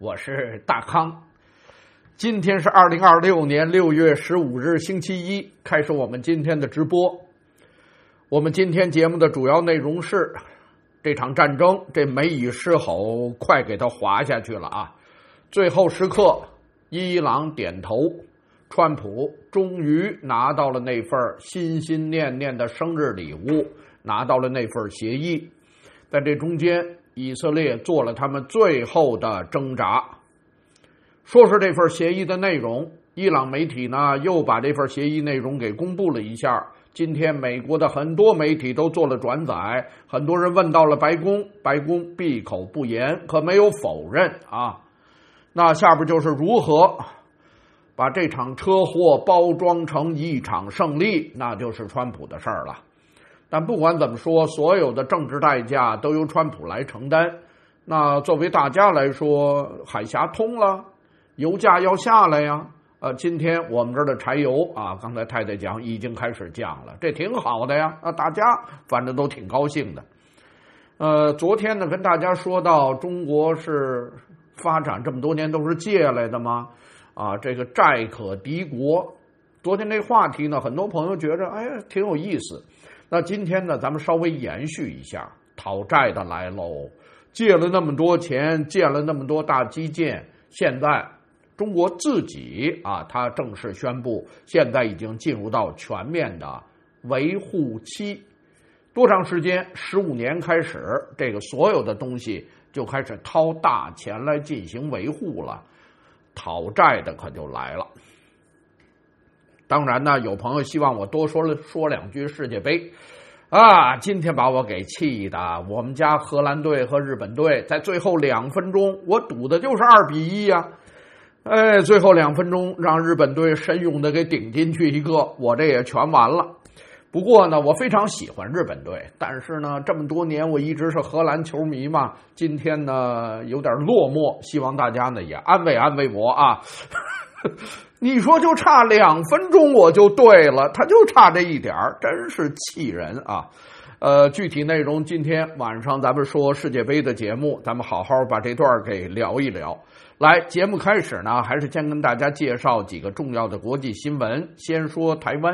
我是大康。今天是2026年6月15日星期一，开始我们今天的直播。我们今天节目的主要内容是这场战争，这美以狮吼快给它滑下去了啊！最后时刻，伊朗点头，川普终于拿到了那份心心念念的生日礼物，拿到了那份协议。在这中间，以色列做了他们最后的挣扎。说是这份协议的内容，伊朗媒体呢又把这份协议内容给公布了一下。今天美国的很多媒体都做了转载，很多人问到了白宫，白宫闭口不言，可没有否认啊。那下边就是如何把这场车祸包装成一场胜利，那就是川普的事儿了。但不管怎么说，所有的政治代价都由川普来承担。那作为大家来说，海峡通了，油价要下来呀。今天我们这儿的柴油啊，刚才太太讲已经开始降了，这挺好的呀。大家反正都挺高兴的。昨天呢跟大家说到，中国是发展这么多年都是借来的吗？这个债可敌国。昨天这话题呢，很多朋友觉着挺有意思。那今天呢，咱们稍微延续一下，讨债的来喽。借了那么多钱，建了那么多大基建，现在中国自己它正式宣布，现在已经进入到全面的维护期。多长时间？15年开始，这个所有的东西就开始掏大钱来进行维护了。讨债的可就来了。当然呢，有朋友希望我多说两句世界杯今天把我给气的，我们家荷兰队和日本队在最后2分钟，我赌的就是2-1呀。最后2分钟让日本队神勇的给顶进去一个，我这也全完了。不过呢，我非常喜欢日本队，但是呢，这么多年我一直是荷兰球迷嘛，今天呢有点落寞，希望大家呢也安慰安慰我啊。你说就差2分钟我就对了，他就差这一点，真是气人啊。具体内容今天晚上咱们说世界杯的节目，咱们好好把这段给聊一聊。来，节目开始呢，还是先跟大家介绍几个重要的国际新闻。先说台湾。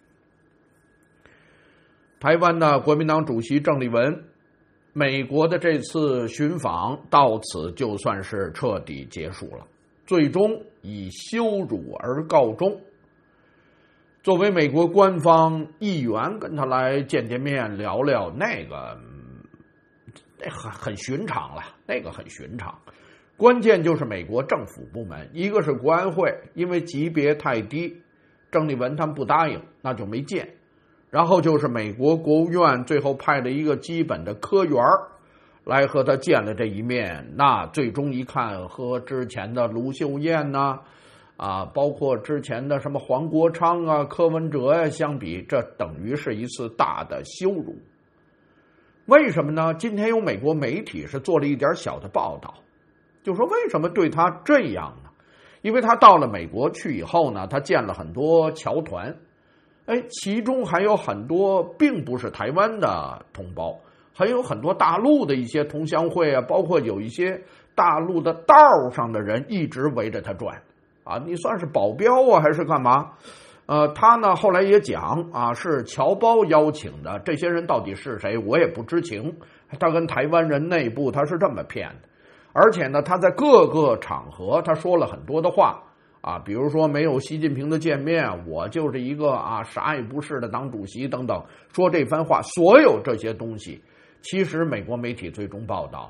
台湾的国民党主席郑丽文，美国的这次巡访到此就算是彻底结束了，最终以羞辱而告终。作为美国官方议员跟他来见面聊聊，那个很寻常了，那个很寻常。关键就是美国政府部门，一个是国安会，因为级别太低，郑丽文他们不答应，那就没见。然后就是美国国务院最后派了一个基本的科员来和他见了这一面，那最终一看和之前的卢秀燕包括之前的什么黄国昌柯文哲相比，这等于是一次大的羞辱。为什么呢？今天有美国媒体是做了一点小的报道，就说为什么对他这样呢？因为他到了美国去以后呢，他见了很多侨团，其中还有很多并不是台湾的同胞，还有很多大陆的一些同乡会包括有一些大陆的道上的人一直围着他转你算是保镖还是干嘛？他呢后来也讲是侨胞邀请的，这些人到底是谁我也不知情。他跟台湾人内部他是这么骗的，而且呢他在各个场合他说了很多的话比如说没有习近平的见面，我就是一个啥也不是的党主席等等，说这番话，所有这些东西，其实美国媒体最终报道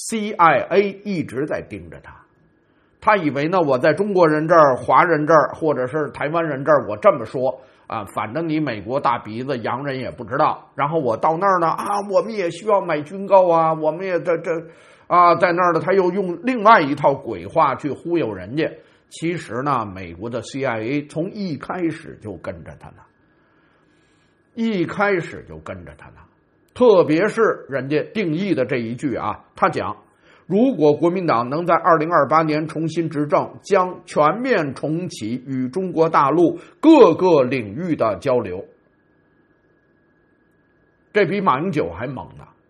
CIA 一直在盯着他以为呢我在中国人这儿、华人这儿或者是台湾人这儿我这么说反正你美国大鼻子洋人也不知道，然后我到那儿呢我们也需要买军购我们也在那儿呢他又用另外一套鬼话去忽悠人家。其实呢，美国的 CIA 从一开始就跟着他呢，特别是人家定义的这一句他讲，如果国民党能在2028年重新执政，将全面重启与中国大陆各个领域的交流。这比马英九还猛呢。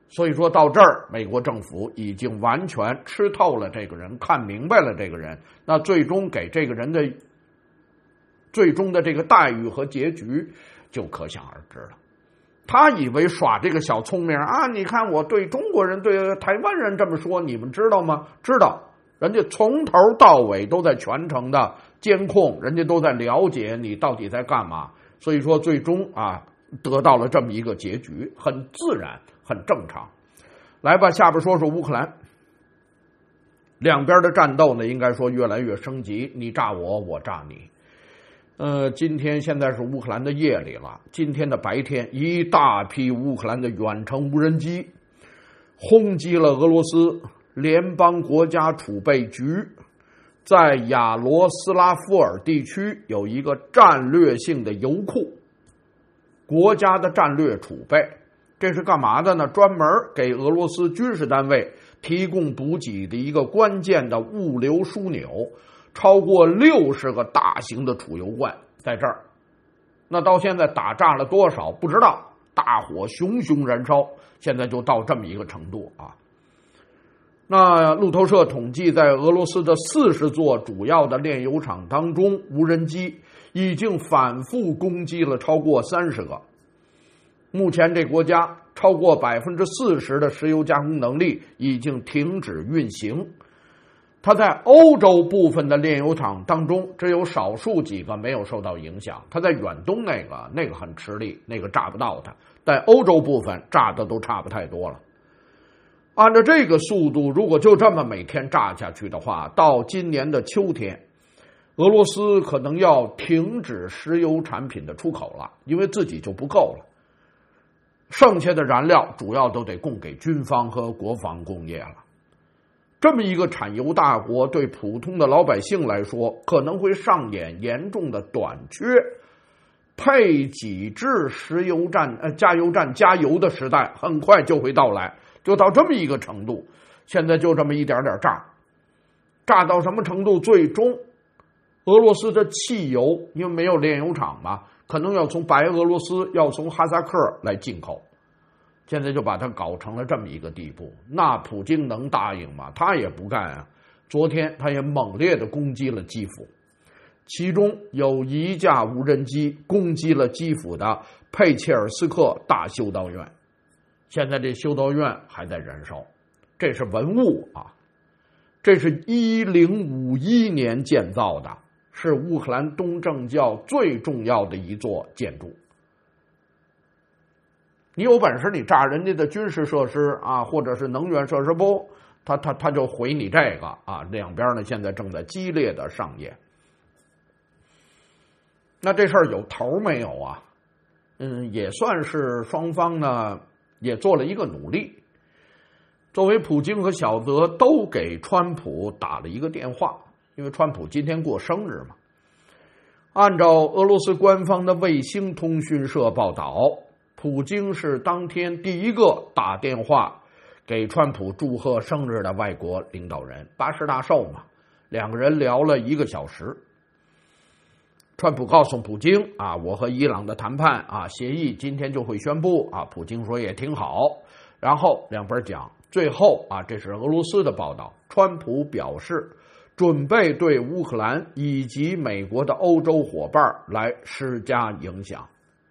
所以说到这儿，美国政府已经完全吃透了这个人，看明白了这个人，那最终给这个人的最终的这个待遇和结局就可想而知了。他以为耍这个小聪明啊，你看我对中国人对台湾人这么说，你们知道吗？知道，人家从头到尾都在全程的监控，人家都在了解你到底在干嘛，所以说最终得到了这么一个结局，很自然很正常。来吧，下边说说乌克兰。两边的战斗呢，应该说越来越升级，你炸我，我炸你。今天现在是乌克兰的夜里了，今天的白天，一大批乌克兰的远程无人机轰击了俄罗斯联邦国家储备局在亚罗斯拉夫尔地区有一个战略性的油库，国家的战略储备。这是干嘛的呢？专门给俄罗斯军事单位提供补给的一个关键的物流枢纽，超过60个大型的储油罐在这儿。那到现在打炸了多少不知道，大火熊熊燃烧，现在就到这么一个程度啊。那路透社统计，在俄罗斯的40座主要的炼油厂当中，无人机已经反复攻击了超过30个。目前这国家超过40%的石油加工能力已经停止运行。它在欧洲部分的炼油厂当中，只有少数几个没有受到影响。它在远东那个很吃力，那个炸不到它。在欧洲部分炸的都差不太多了。按照这个速度，如果就这么每天炸下去的话，到今年的秋天，俄罗斯可能要停止石油产品的出口了，因为自己就不够了。剩下的燃料主要都得供给军方和国防工业了。这么一个产油大国，对普通的老百姓来说，可能会上演严重的短缺。配给制石油站、加油站加油的时代很快就会到来，就到这么一个程度。现在就这么一点点炸，炸到什么程度？最终，俄罗斯的汽油因为没有炼油厂嘛，可能要从白俄罗斯、要从哈萨克来进口。现在就把它搞成了这么一个地步，那普京能答应吗？他也不干啊。昨天他也猛烈的攻击了基辅，其中有一架无人机攻击了基辅的佩切尔斯克大修道院，现在这修道院还在燃烧。这是文物啊，这是1051年建造的，是乌克兰东正教最重要的一座建筑。你有本事你炸人家的军事设施啊，或者是能源设施不？他就毁你这个啊！两边呢现在正在激烈的上演。那这事儿有头没有啊？也算是双方呢也做了一个努力。作为普京和小泽都给川普打了一个电话，因为川普今天过生日嘛。按照俄罗斯官方的卫星通讯社报道，普京是当天第一个打电话给川普祝贺生日的外国领导人，80大寿嘛，两个人聊了1个小时。川普告诉普京啊，我和伊朗的谈判啊协议今天就会宣布啊，普京说也挺好。然后两边讲，最后啊，这是俄罗斯的报道，川普表示准备对乌克兰以及美国的欧洲伙伴来施加影响。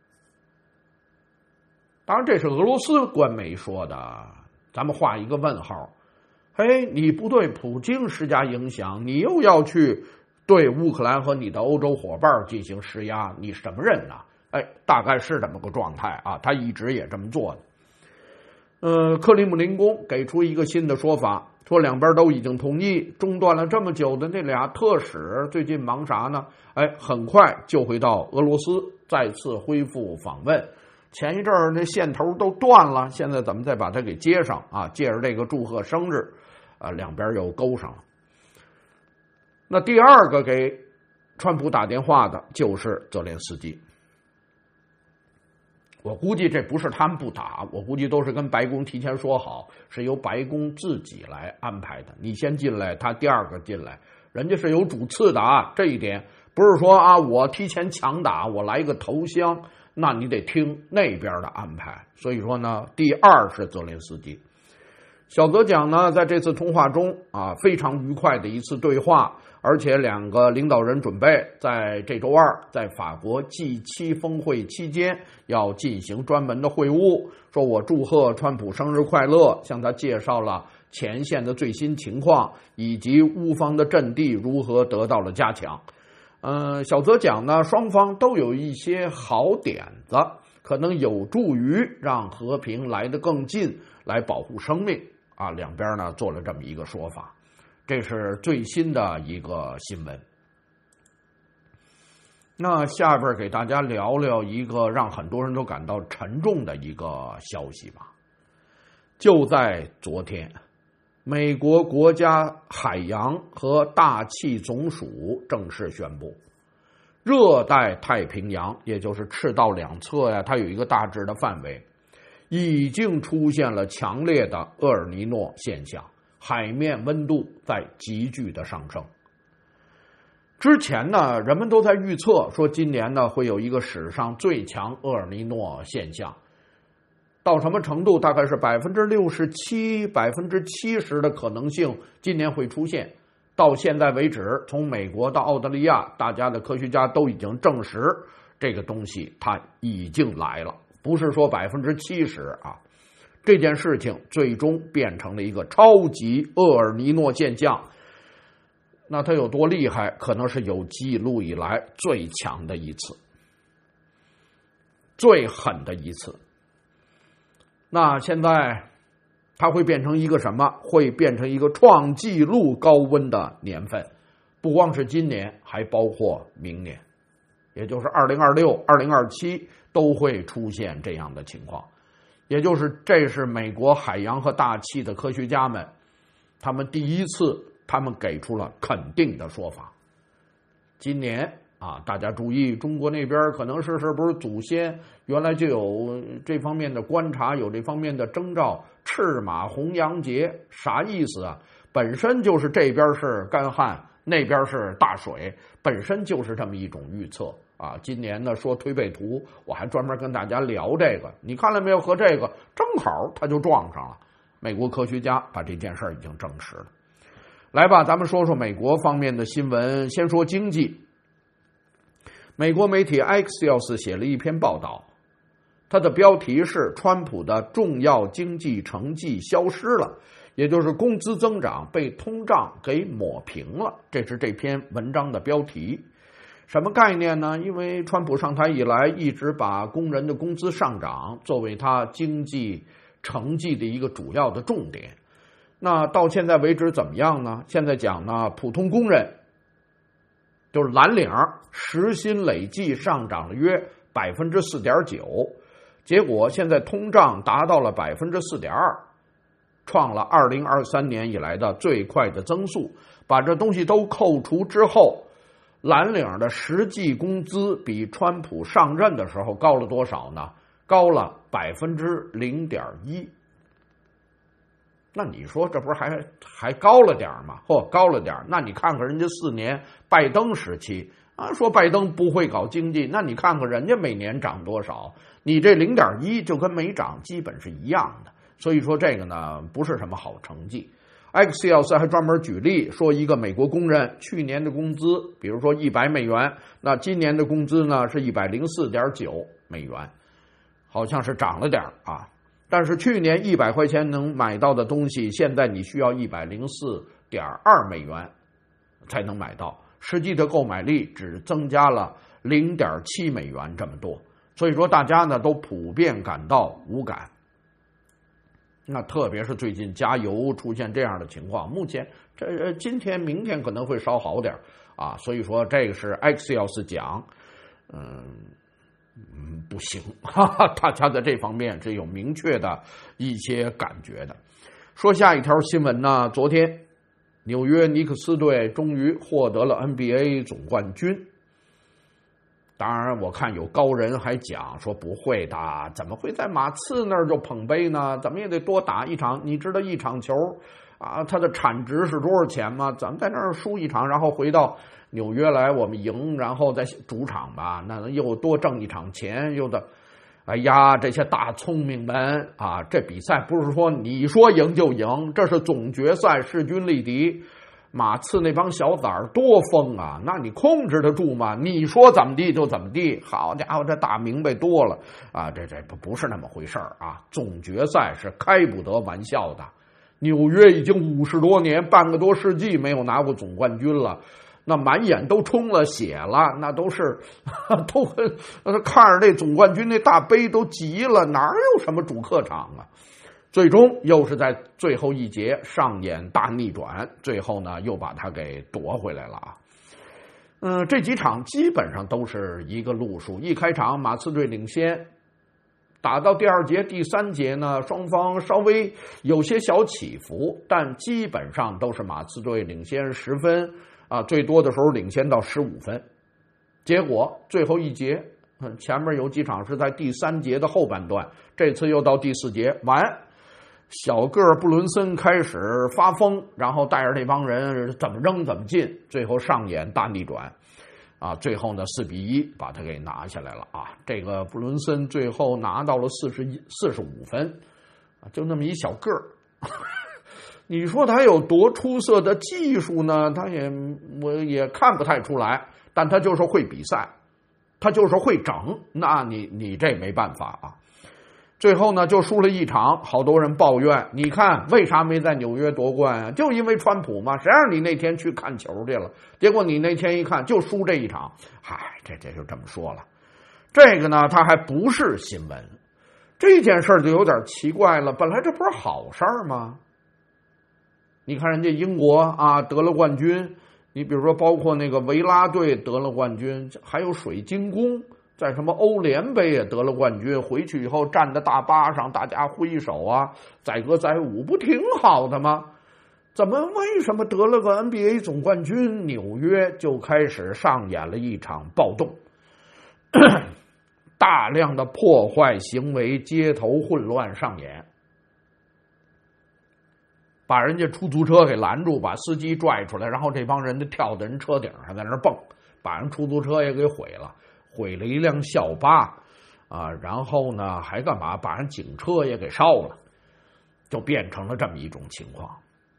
当然这是俄罗斯官媒说的，咱们画一个问号。你不对普京施加影响，你又要去对乌克兰和你的欧洲伙伴进行施压，你什么人呢？大概是这么个状态啊，他一直也这么做的。克里姆林宫给出一个新的说法，说两边都已经同意中断了这么久的那俩特使最近忙啥呢？很快就会到俄罗斯再次恢复访问。前一阵儿那线头都断了，现在咱们再把它给接上啊，借着这个祝贺生日两边又勾上了。那第二个给川普打电话的就是泽连斯基。我估计这不是他们不打，我估计都是跟白宫提前说好，是由白宫自己来安排的。你先进来，他第二个进来，人家是有主次的啊。这一点不是说啊，我提前强打，我来一个头香， 那你得听那边的安排。所以说呢，第二是泽连斯基。小泽讲呢，在这次通话中非常愉快的一次对话，而且两个领导人准备在这周二在法国 G7 峰会期间要进行专门的会晤，说我祝贺川普生日快乐，向他介绍了前线的最新情况，以及乌方的阵地如何得到了加强。小泽讲呢，双方都有一些好点子，可能有助于让和平来得更近，来保护生命两边呢做了这么一个说法。这是最新的一个新闻。那下边给大家聊聊一个让很多人都感到沉重的一个消息吧。就在昨天，美国国家海洋和大气总署正式宣布，热带太平洋，也就是赤道两侧它有一个大致的范围，已经出现了强烈的厄尔尼诺现象，海面温度在急剧的上升。之前呢，人们都在预测说今年呢会有一个史上最强厄尔尼诺现象，到什么程度？大概是67%、70%的可能性今年会出现。到现在为止，从美国到澳大利亚，大家的科学家都已经证实这个东西它已经来了，不是说70%这件事情最终变成了一个超级厄尔尼诺现象。那它有多厉害？可能是有记录以来最强的一次，最狠的一次。那现在它会变成一个什么？会变成一个创纪录高温的年份，不光是今年，还包括明年，也就是2026、2027都会出现这样的情况。也就是这是美国海洋和大气的科学家们，他们第一次他们给出了肯定的说法。今年大家注意，中国那边可能是不是祖先原来就有这方面的观察，有这方面的征兆。赤马红洋节啥意思啊？本身就是这边是干旱，那边是大水，本身就是这么一种预测今年呢说推背图，我还专门跟大家聊这个，你看了没有？和这个正好它就撞上了。美国科学家把这件事已经证实了。来吧，咱们说说美国方面的新闻。先说经济。美国媒体 Axios 写了一篇报道，它的标题是川普的重要经济成绩消失了，也就是工资增长被通胀给抹平了。这是这篇文章的标题。什么概念呢？因为川普上台以来一直把工人的工资上涨作为他经济成绩的一个主要的重点。那到现在为止怎么样呢？现在讲呢，普通工人就是蓝领时薪累计上涨了约 4.9%， 结果现在通胀达到了 4.2%， 创了2023年以来的最快的增速。把这东西都扣除之后，蓝领的实际工资比川普上任的时候高了多少呢？高了 0.1%。那你说这不是还高了点吗？高了点。那你看看人家4年拜登时期说拜登不会搞经济，那你看看人家每年涨多少，你这 0.1 就跟没涨基本是一样的。所以说这个呢不是什么好成绩。Axios 还专门举例说，一个美国工人去年的工资，比如说100美元，那今年的工资呢是104.9美元，好像是涨了点但是去年100块钱能买到的东西，现在你需要104.2美元才能买到，实际的购买力只增加了 0.7 美元这么多。所以说大家呢都普遍感到无感。那特别是最近加油出现这样的情况，目前今天明天可能会稍好点所以说这个是 Axios 讲不行大家在这方面是有明确的一些感觉的。说下一条新闻呢，昨天纽约尼克斯队终于获得了 NBA 总冠军。当然我看有高人还讲说不会的，怎么会在马刺那儿就捧杯呢？怎么也得多打一场。你知道一场球啊，它的产值是多少钱吗？咱们在那儿输一场，然后回到纽约来，我们赢，然后在主场吧，那又多挣一场钱，又的，哎呀，这些大聪明们啊，这比赛不是说你说赢就赢，这是总决赛，势均力敌。马刺那帮小崽儿多疯啊！那你控制得住吗？你说怎么地就怎么地。好家伙，这打明白多了啊！这不是那么回事儿啊！总决赛是开不得玩笑的。纽约已经50多年，半个多世纪没有拿过总冠军了，那满眼都充了血了，那都是都看着那总冠军那大杯都急了，哪有什么主客场啊？最终又是在最后一节上演大逆转，最后呢又把他给夺回来了啊。这几场基本上都是一个路数，一开场马刺队领先，打到第2节、第3节呢，双方稍微有些小起伏，但基本上都是马刺队领先10分啊，最多的时候领先到15分。结果最后一节，前面有几场是在第3节的后半段，这次又到第4节完。小个布伦森开始发疯，然后带着那帮人怎么扔怎么进，最后上演大逆转啊！最后呢4-1把他给拿下来了啊！这个布伦森最后拿到了45分啊，就那么一小个儿。你说他有多出色的技术呢？我也看不太出来，但他就是会比赛，他就是会整，那你这没办法啊！最后呢，就输了一场，好多人抱怨，你看为啥没在纽约夺冠啊？就因为川普嘛，谁让你那天去看球去了？结果你那天一看就输这一场，嗨，这就这么说了。这个呢，它还不是新闻，这件事就有点奇怪了。本来这不是好事吗？你看人家英国啊得了冠军，你比如说包括那个维拉队得了冠军，还有水晶宫。在什么欧联杯也得了冠军，回去以后站在大巴上，大家挥手啊，载歌载舞，不挺好的吗？为什么得了个 NBA 总冠军，纽约就开始上演了一场暴动，大量的破坏行为，街头混乱上演，把人家出租车给拦住，把司机拽出来，然后这帮人就跳在人车顶上，在那蹦，把人出租车也给毁了。毁了一辆校巴啊，然后呢还干嘛？把人警车也给烧了，就变成了这么一种情况。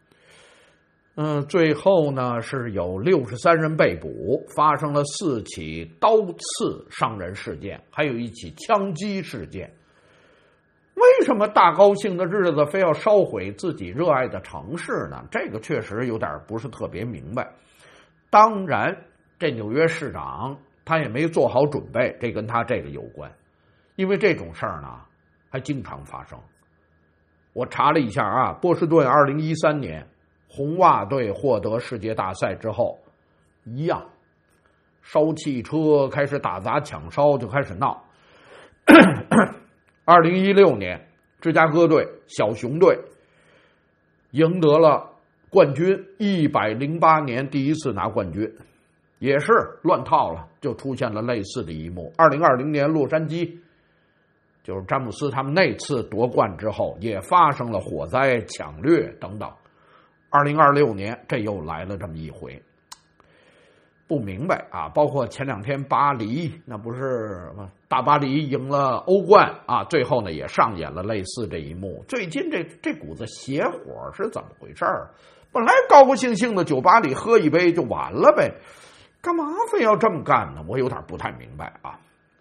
最后呢是有63人被捕，发生了4起刀刺伤人事件，还有1起枪击事件。为什么大高兴的日子非要烧毁自己热爱的城市呢？这个确实有点不是特别明白。当然，这纽约市长他也没做好准备，这跟他这个有关，因为这种事儿呢还经常发生。我查了一下啊，波士顿2013年红袜队获得世界大赛之后，一样烧汽车，开始打砸抢烧，就开始闹。2016年芝加哥队小熊队赢得了冠军，108年第一次拿冠军。也是乱套了，就出现了类似的一幕。2020年洛杉矶，就是詹姆斯他们那次夺冠之后，也发生了火灾、抢掠等等。2026年这又来了这么一回，不明白啊。包括前2天巴黎，那不是大巴黎赢了欧冠啊，最后呢也上演了类似这一幕。最近这股子邪火是怎么回事？本来高高兴兴的酒吧里喝一杯就完了呗。干嘛非要这么干呢？我有点不太明白啊。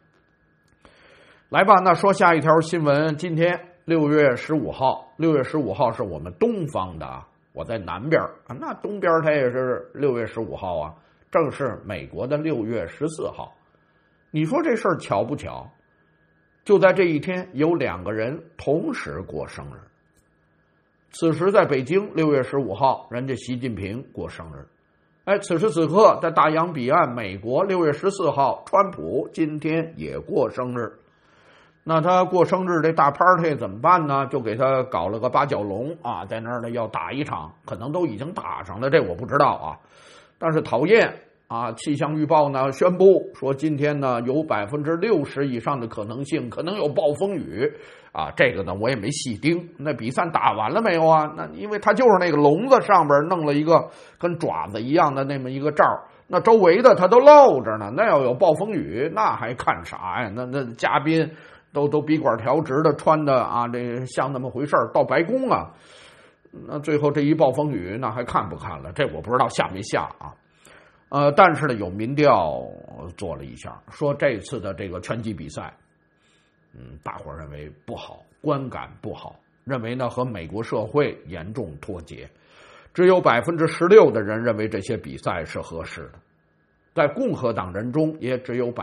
来吧，那说下一条新闻。今天6月15号，6月15号是我们东方的，我在南边啊，那东边它也是6月15号啊，正是美国的6月14号。你说这事儿巧不巧？就在这一天，有2个人同时过生日。此时在北京6月15号，人家习近平过生日。此时此刻在大洋彼岸美国6月14号，川普今天也过生日。那他过生日这大 party 怎么办呢？就给他搞了个8角笼啊，在那儿呢要打一场，可能都已经打上了，这我不知道啊。但是讨厌啊，气象预报呢宣布说今天呢有60%以上的可能性，可能有暴风雨啊。这个呢我也没细盯，那比赛打完了没有啊？那因为它就是那个笼子上边弄了一个跟爪子一样的那么一个罩，那周围的它都露着呢。那要有暴风雨，那还看啥呀？那嘉宾都鼻管调直的，穿的啊，这像那么回事到白宫啊。那最后这一暴风雨，那还看不看了？这我不知道下没下啊。但是呢，有民调做了一下，说这次的这个拳击比赛，大伙认为不好，观感不好，认为呢和美国社会严重脱节。只有16%的人认为这些比赛是合适的，在共和党人中，也只有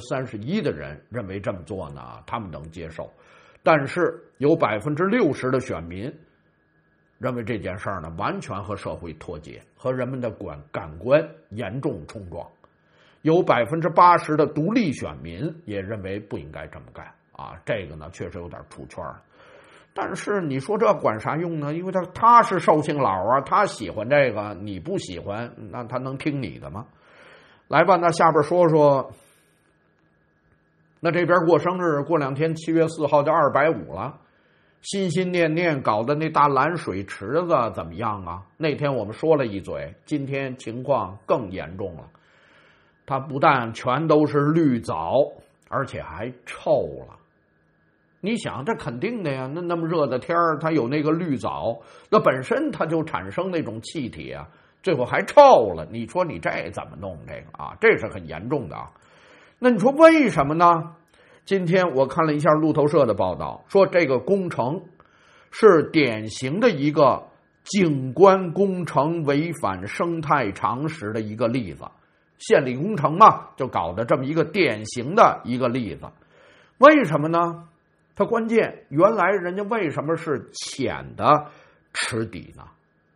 31%的人认为这么做呢，他们能接受。但是有60%的选民认为这件事儿呢，完全和社会脱节，和人们的感官严重冲撞。有80%的独立选民也认为不应该这么干啊，这个呢确实有点出圈了。但是你说这管啥用呢？因为他是寿星佬啊，他喜欢这个，你不喜欢，那他能听你的吗？来吧，那下边说说，那这边过生日，过2天7月4号就250了。心心念念搞的那大蓝水池子怎么样啊？那天我们说了一嘴，今天情况更严重了。它不但全都是绿藻，而且还臭了。你想，这肯定的呀，那么热的天儿，它有那个绿藻，那本身它就产生那种气体啊，最后还臭了。你说你这怎么弄这个啊？这是很严重的啊。那你说为什么呢？今天我看了一下路透社的报道，说这个工程是典型的一个景观工程违反生态常识的一个例子。县里工程嘛，就搞的这么一个典型的一个例子。为什么呢？它关键原来人家为什么是浅的池底呢？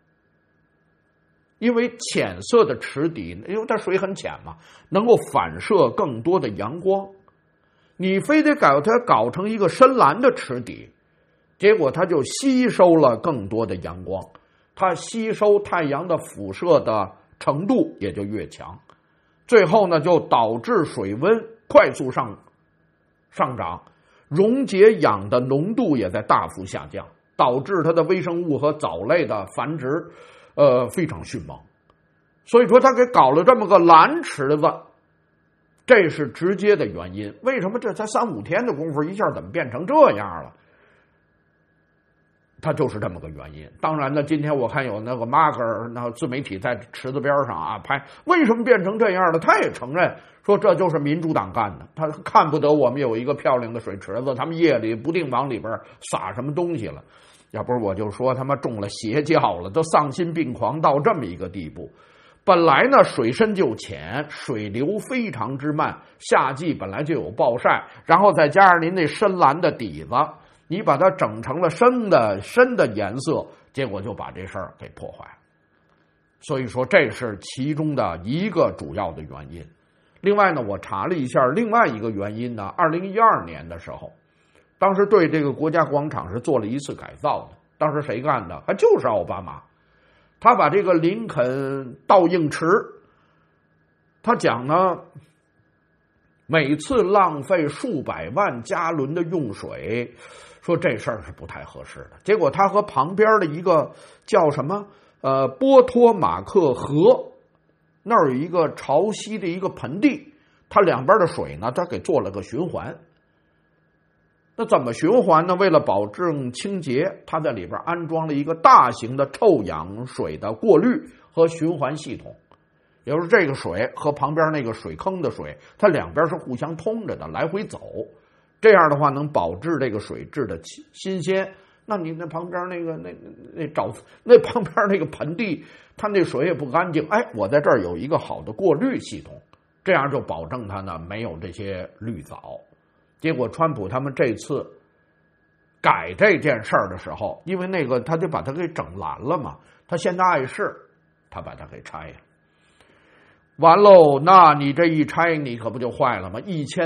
因为浅色的池底，因为它水很浅嘛，能够反射更多的阳光。你非得把它搞成一个深蓝的池底，结果它就吸收了更多的阳光，它吸收太阳的辐射的程度也就越强，最后呢就导致水温快速上涨，溶解氧的浓度也在大幅下降，导致它的微生物和藻类的繁殖非常迅猛。所以说他给搞了这么个蓝池子，这是直接的原因。为什么这才3-5天的功夫，一下怎么变成这样了？它就是这么个原因。当然呢，今天我看有那个马格尔那自媒体在池子边上啊拍，为什么变成这样了？他也承认说这就是民主党干的，他看不得我们有一个漂亮的水池子，他们夜里不定往里边撒什么东西了。要不是我就说他妈中了邪教了，都丧心病狂到这么一个地步。本来呢水深就浅，水流非常之慢，夏季本来就有暴晒，然后再加上您那深蓝的底子，你把它整成了深的颜色，结果就把这事儿给破坏了。所以说这是其中的一个主要的原因。另外呢，我查了一下另外一个原因呢，2012年的时候，当时对这个国家广场是做了一次改造的，当时谁干的？还就是奥巴马。他把这个林肯倒映池，他讲呢，每次浪费数百万加仑的用水，说这事儿是不太合适的。结果他和旁边的一个叫什么波托马克河那儿有一个潮汐的一个盆地，它两边的水呢，他给做了个循环。那怎么循环呢？为了保证清洁，它在里边安装了一个大型的臭氧水的过滤和循环系统，也就是这个水和旁边那个水坑的水，它两边是互相通着的，来回走。这样的话能保质这个水质的新鲜。那你那旁边那旁边那个盆地，它那水也不干净。哎，我在这儿有一个好的过滤系统，这样就保证它呢没有这些绿藻。结果川普他们这次改这件事儿的时候，因为那个他就把它给整蓝了嘛，他现在碍事，他把它给拆了。完喽，那你这一拆，你可不就坏了吗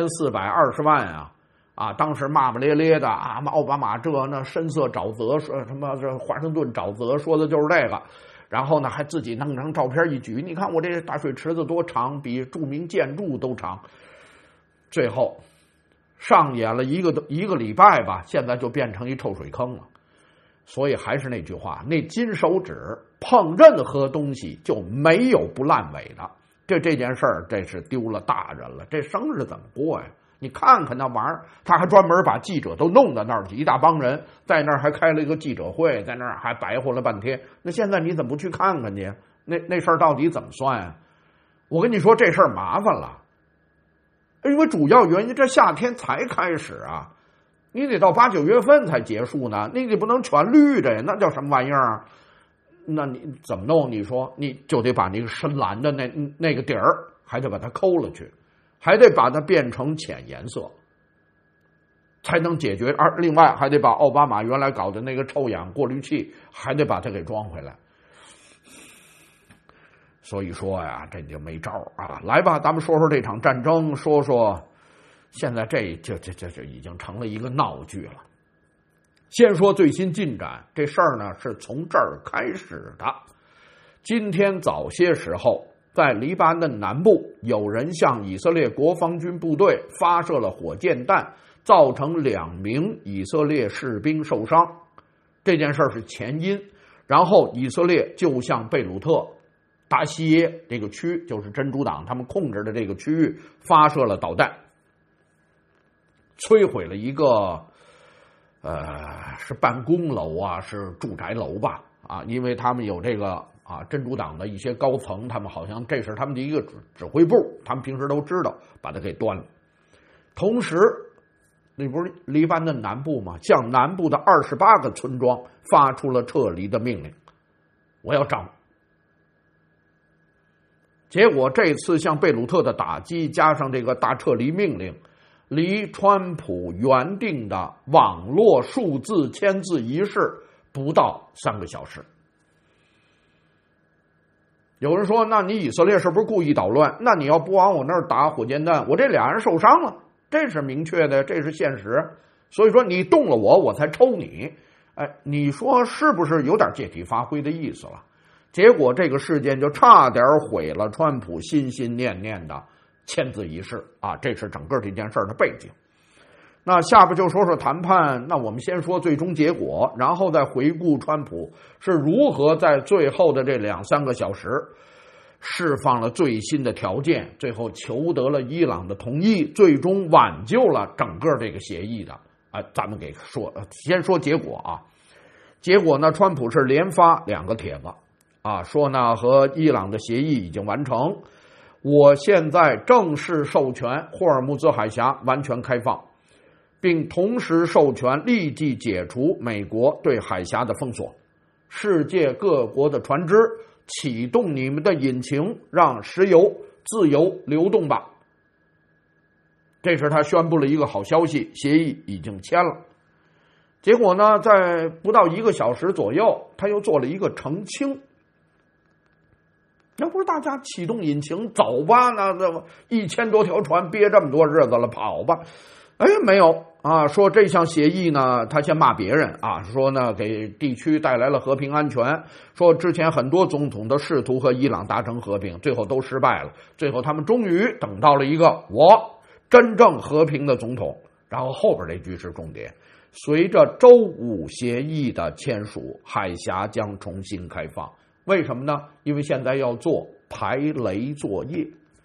？1420万啊！当时骂骂咧咧的啊，奥巴马这那深色沼泽，说什么这华盛顿沼泽，说的就是这个。 然后呢还自己弄张照片一举，你看我这大水池子多长，比著名建筑都长。最后上演了一个礼拜吧，现在就变成一臭水坑了。所以还是那句话，那金手指碰任何东西就没有不烂尾的。这件事儿，这是丢了大人了。这生日怎么过呀？你看看那玩意儿，他还专门把记者都弄到那儿去，一大帮人在那儿还开了一个记者会，在那儿还白活了半天。那现在你怎么不去看看去？那事儿到底怎么算啊？我跟你说，这事儿麻烦了，因为主要原因这夏天才开始啊，你得到8、9月份才结束呢，你不能全绿着呀，那叫什么玩意儿啊？那你怎么弄？你说你就得把那个深蓝的那个底儿还得把它抠了去，还得把它变成浅颜色，才能解决。另外还得把奥巴马原来搞的那个臭氧过滤器还得把它给装回来。所以说呀，这就没招啊！来吧，咱们说说这场战争，说说现在这已经成了一个闹剧了。先说最新进展，这事儿呢是从这儿开始的。今天早些时候，在黎巴嫩南部，有人向以色列国防军部队发射了火箭弹，造成2名以色列士兵受伤。这件事是前因，然后以色列就向贝鲁特达西耶这个区，就是真主党他们控制的这个区域发射了导弹，摧毁了一个是办公楼啊，是住宅楼吧？啊，因为他们有这个真主党的一些高层，他们好像这是他们的一个指挥部，他们平时都知道，把它给端了。同时，那不是黎巴嫩南部吗？向南部的28个村庄发出了撤离的命令，我要涨。结果这次向贝鲁特的打击，加上这个大撤离命令，离川普原定的网络数字签字仪式不到3个小时。有人说，那你以色列是不是故意捣乱？那你要不往我那儿打火箭弹，我这俩人受伤了，这是明确的，这是现实。所以说你动了我才抽你。你说是不是有点借题发挥的意思了？结果这个事件就差点毁了川普心心念念的签字仪式啊！这是整个这件事的背景。那下边就说说谈判，那我们先说最终结果，然后再回顾川普是如何在最后的这2、3个小时释放了最新的条件，最后求得了伊朗的同意，最终挽救了整个这个协议的。咱们给说，先说结果啊。结果呢，川普是连发2个帖子说呢和伊朗的协议已经完成，我现在正式授权霍尔木兹海峡完全开放，并同时授权立即解除美国对海峡的封锁，世界各国的船只启动你们的引擎，让石油自由流动吧。这是他宣布了一个好消息，协议已经签了。结果呢，在不到1个小时左右，他又做了一个澄清。那不是大家启动引擎走吧？那1000多条船憋这么多日子了，跑吧？没有说这项协议呢，他先骂别人说呢给地区带来了和平安全，说之前很多总统都试图和伊朗达成和平，最后都失败了，最后他们终于等到了一个我真正和平的总统。然后后边这句是重点，随着周5协议的签署，海峡将重新开放。为什么呢？因为现在要做排雷作业。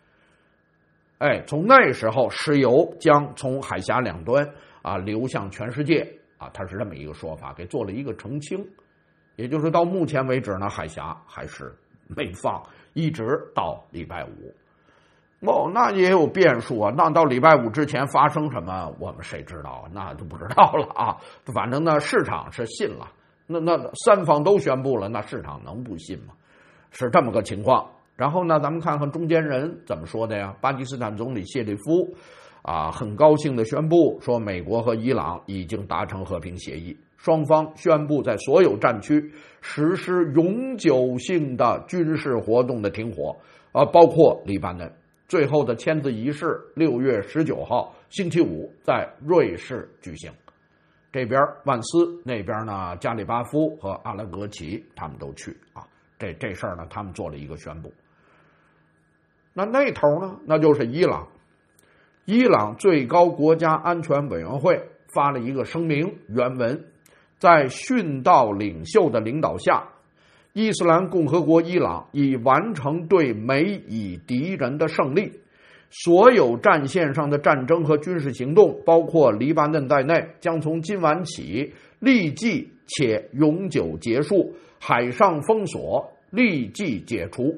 从那时候石油将从海峡两端流向全世界它是这么一个说法，给做了一个澄清。也就是到目前为止呢，海峡还是没放，一直到礼拜5。那也有变数那到礼拜5之前发生什么，我们谁知道？那就不知道了反正呢，市场是信了。那3方都宣布了，那市场能不信吗？是这么个情况。然后呢，咱们看看中间人怎么说的呀？巴基斯坦总理谢里夫很高兴地宣布说，美国和伊朗已经达成和平协议，双方宣布在所有战区实施永久性的军事活动的停火包括黎巴嫩。最后的签字仪式6月19号星期5在瑞士举行。这边万斯，那边呢加里巴夫和阿拉格齐他们都去这事儿呢，他们做了一个宣布。那头呢，那就是伊朗。伊朗最高国家安全委员会发了一个声明，原文在殉道领袖的领导下，伊斯兰共和国伊朗已完成对美以敌人的胜利，所有战线上的战争和军事行动，包括黎巴嫩在内，将从今晚起立即且永久结束，海上封锁立即解除。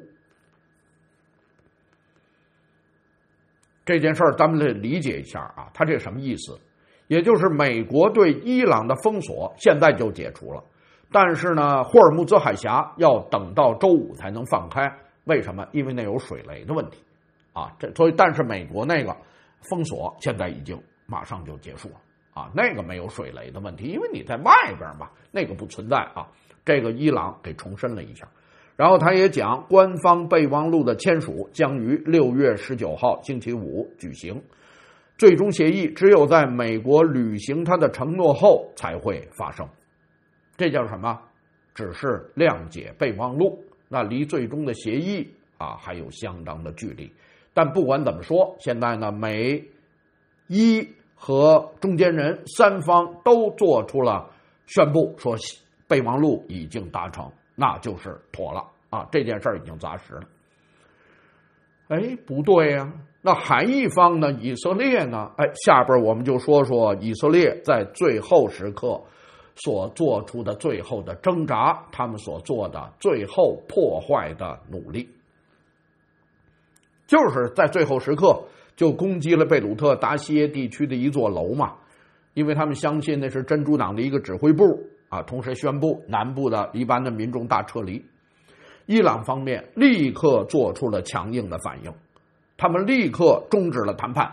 这件事儿咱们得理解一下啊，它这什么意思？也就是美国对伊朗的封锁现在就解除了，但是呢，霍尔木兹海峡要等到周五才能放开。为什么？因为那有水雷的问题啊。所以，但是美国那个封锁现在已经马上就结束了啊，那个没有水雷的问题，因为你在外边嘛，那个不存在啊。这个伊朗给重申了一下。然后他也讲，官方备忘录的签署将于6月19号星期五举行，最终协议只有在美国履行他的承诺后才会发生。这叫什么？只是谅解备忘录，那离最终的协议啊还有相当的距离。但不管怎么说，现在呢，美伊和中间人三方都做出了宣布，说备忘录已经达成，那就是妥了啊，这件事儿已经砸实了。哎，不对呀，那还一方呢？以色列呢？哎，下边我们就说说以色列在最后时刻所做出的最后的挣扎，他们所做的最后破坏的努力，就是在最后时刻就攻击了贝鲁特达西耶地区的一座楼嘛，因为他们相信那是真主党的一个指挥部啊，同时宣布南部的黎巴嫩民众大撤离。伊朗方面立刻做出了强硬的反应，他们立刻终止了谈判。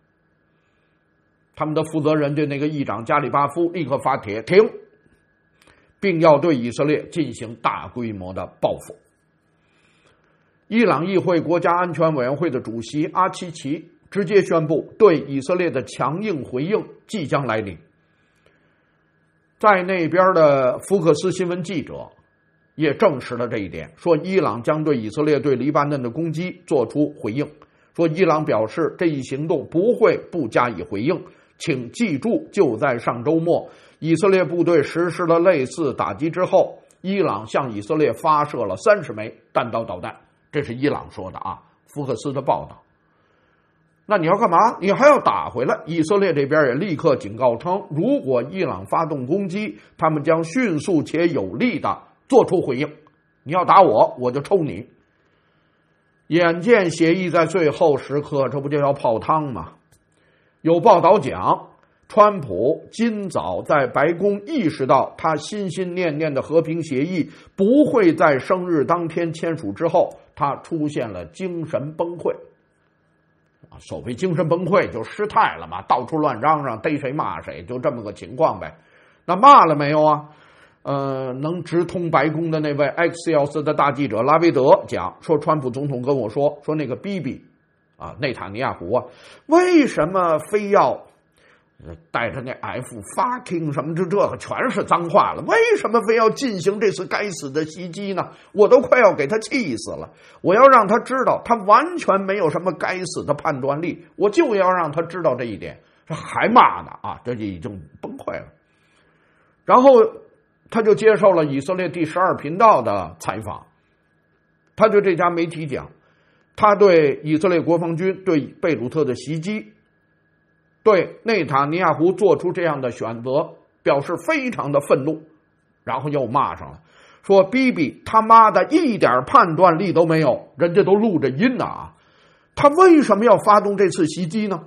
他们的负责人对那个议长加里巴夫立刻发帖停，并要对以色列进行大规模的报复。伊朗议会国家安全委员会的主席阿齐奇直接宣布，对以色列的强硬回应即将来临。在那边的福克斯新闻记者也证实了这一点，说伊朗将对以色列对黎巴嫩的攻击做出回应，说伊朗表示这一行动不会不加以回应，请记住，就在上周末，以色列部队实施了类似打击之后，伊朗向以色列发射了30枚弹道导弹，这是伊朗说的啊，福克斯的报道。那你要干嘛？你还要打回来。以色列这边也立刻警告称，如果伊朗发动攻击，他们将迅速且有力的做出回应，你要打我，我就抽你。眼见协议在最后时刻，这不就要泡汤吗？有报道讲，川普今早在白宫意识到他心心念念的和平协议不会在生日当天签署之后，他出现了精神崩溃。所谓精神崩溃就失态了嘛，到处乱嚷嚷，逮谁骂谁，就这么个情况呗。那骂了没有啊？能直通白宫的那位 Axios 的大记者拉维德讲说，川普总统跟我说那个 BB 啊，内塔尼亚胡啊，为什么非要带着那 F fucking 什么这个全是脏话了，为什么非要进行这次该死的袭击呢？我都快要给他气死了，我要让他知道他完全没有什么该死的判断力，我就要让他知道这一点。这还骂呢啊，这就已经崩溃了。然后他就接受了以色列第12频道的采访，他对这家媒体讲，他对以色列国防军对贝鲁特的袭击，对内塔尼亚胡做出这样的选择表示非常的愤怒，然后又骂上了，说 BB 他妈的一点判断力都没有，人家都录着音呢啊，他为什么要发动这次袭击呢？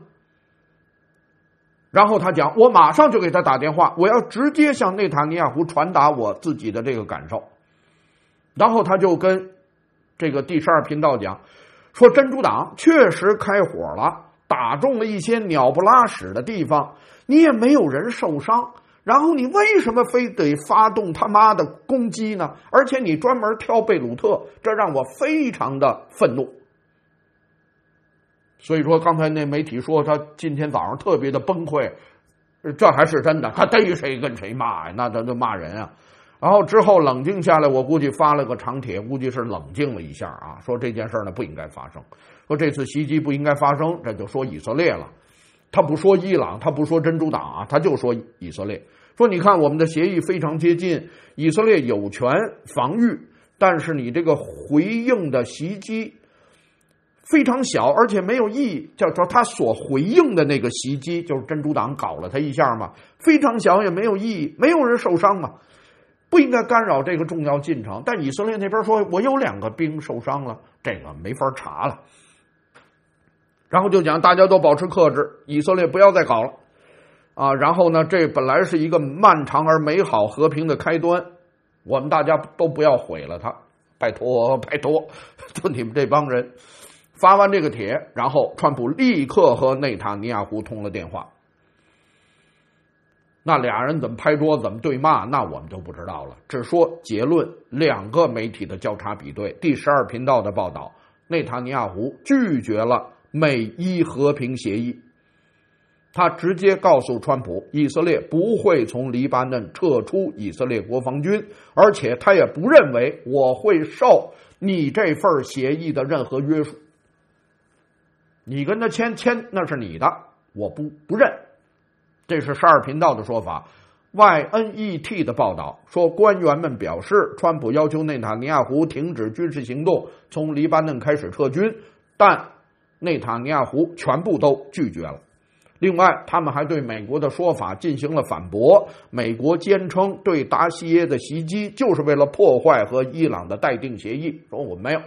然后他讲，我马上就给他打电话，我要直接向内塔尼亚胡传达我自己的这个感受。然后他就跟这个第12频道讲，说真主党确实开火了，打中了一些鸟不拉屎的地方，你也没有人受伤，然后你为什么非得发动他妈的攻击呢？而且你专门挑贝鲁特，这让我非常的愤怒。所以说刚才那媒体说他今天早上特别的崩溃，这还是真的，他逮谁跟谁骂呀，那他就骂人啊。 然后之后冷静下来，我估计发了个长帖，估计是冷静了一下啊，说这件事呢不应该发生，说这次袭击不应该发生，这就说以色列了。他不说伊朗，他不说真主党啊，他就说以色列。说你看我们的协议非常接近，以色列有权防御，但是你这个回应的袭击非常小，而且没有意义。叫做他所回应的那个袭击，就是真主党搞了他一下嘛，非常小也没有意义，没有人受伤嘛，不应该干扰这个重要进程。但以色列那边说，我有2个兵受伤了，这个没法查了。然后就讲大家都保持克制，以色列不要再搞了啊！然后呢，这本来是一个漫长而美好和平的开端，我们大家都不要毁了它，拜托拜托，就你们这帮人。发完这个帖，然后川普立刻和内塔尼亚胡通了电话。那俩人怎么拍桌子怎么对骂，那我们就不知道了，只说结论，2个媒体的交叉比对。第12频道的报道，内塔尼亚胡拒绝了美伊和平协议，他直接告诉川普，以色列不会从黎巴嫩撤出以色列国防军，而且他也不认为我会受你这份协议的任何约束。你跟他签那是你的，我不认。这是12频道的说法。YNET 的报道说，官员们表示，川普要求内塔尼亚胡停止军事行动，从黎巴嫩开始撤军，但内塔尼亚胡全部都拒绝了。另外，他们还对美国的说法进行了反驳。美国坚称对达西耶的袭击就是为了破坏和伊朗的待定协议，说我们没有。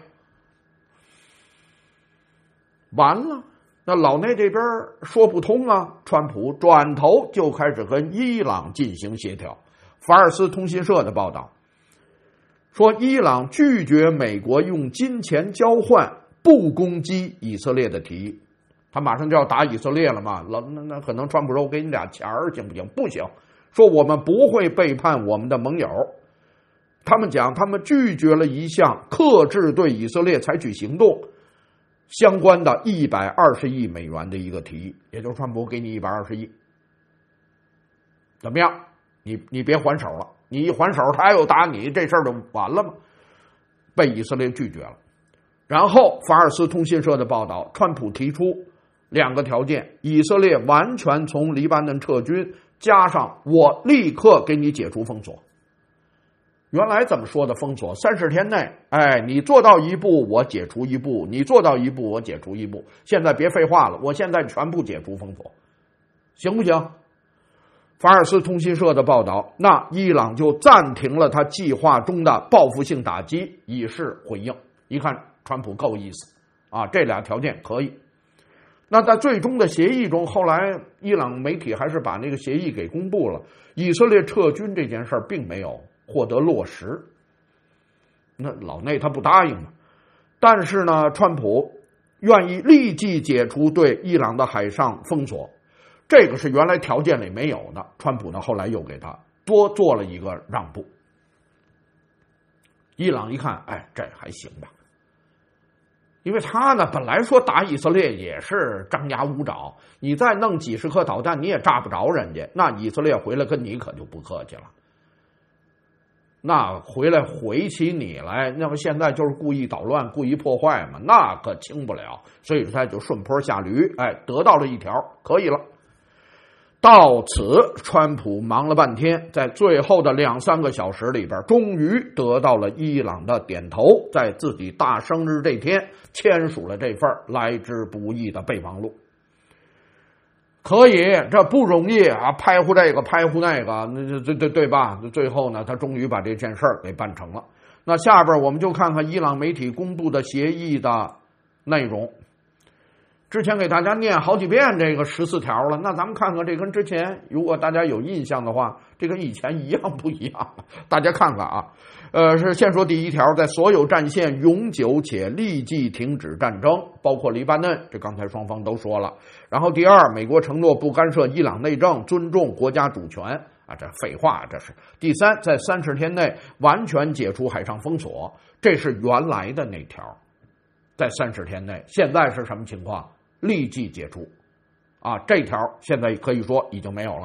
完了，那老内这边说不通啊，川普转头就开始跟伊朗进行协调。法尔斯通讯社的报道说，伊朗拒绝美国用金钱交换不攻击以色列的提议。他马上就要打以色列了嘛，那可能川普说，我给你俩钱行不行？不行，说我们不会背叛我们的盟友。他们讲，他们拒绝了一项克制对以色列采取行动相关的120亿美元的一个提议，也就是川普给你120亿，怎么样？你别还手了，你一还手，他又打你，这事儿就完了吗？被以色列拒绝了。然后法尔斯通讯社的报道，川普提出2个条件：以色列完全从黎巴嫩撤军，加上我立刻给你解除封锁。原来怎么说的封锁？30天内，你做到一步，我解除一步；你做到一步，我解除一步。现在别废话了，我现在全部解除封锁，行不行？法尔斯通讯社的报道，那伊朗就暂停了他计划中的报复性打击，以示回应。一看川普够意思啊，这俩条件可以。那在最终的协议中，后来伊朗媒体还是把那个协议给公布了，以色列撤军这件事并没有获得落实。那老内他不答应嘛，但是呢，川普愿意立即解除对伊朗的海上封锁，这个是原来条件里没有的。川普呢后来又给他多做了一个让步。伊朗一看，这还行吧，因为他呢本来说打以色列也是张牙舞爪，你再弄几十颗导弹你也炸不着人家，那以色列回来跟你可就不客气了，那回来回起你来，那么现在就是故意捣乱故意破坏嘛，那可轻不了，所以他就顺坡下驴，得到了一条，可以了。到此川普忙了半天，在最后的2-3个小时里边，终于得到了伊朗的点头，在自己大生日这天签署了这份来之不易的备忘录。可以，这不容易啊，拍乎这个拍乎那个，对吧？最后呢，他终于把这件事儿给办成了。那下边我们就看看伊朗媒体公布的协议的内容。之前给大家念好几遍这个14条了，那咱们看看这跟之前，如果大家有印象的话，这跟以前一样不一样？大家看看啊，是先说第1条，在所有战线永久且立即停止战争，包括黎巴嫩，这刚才双方都说了。然后第2，美国承诺不干涉伊朗内政，尊重国家主权啊，这废话这是。第3，在30天内完全解除海上封锁，这是原来的那条，在30天内，现在是什么情况？立即解除啊，这条现在可以说已经没有了。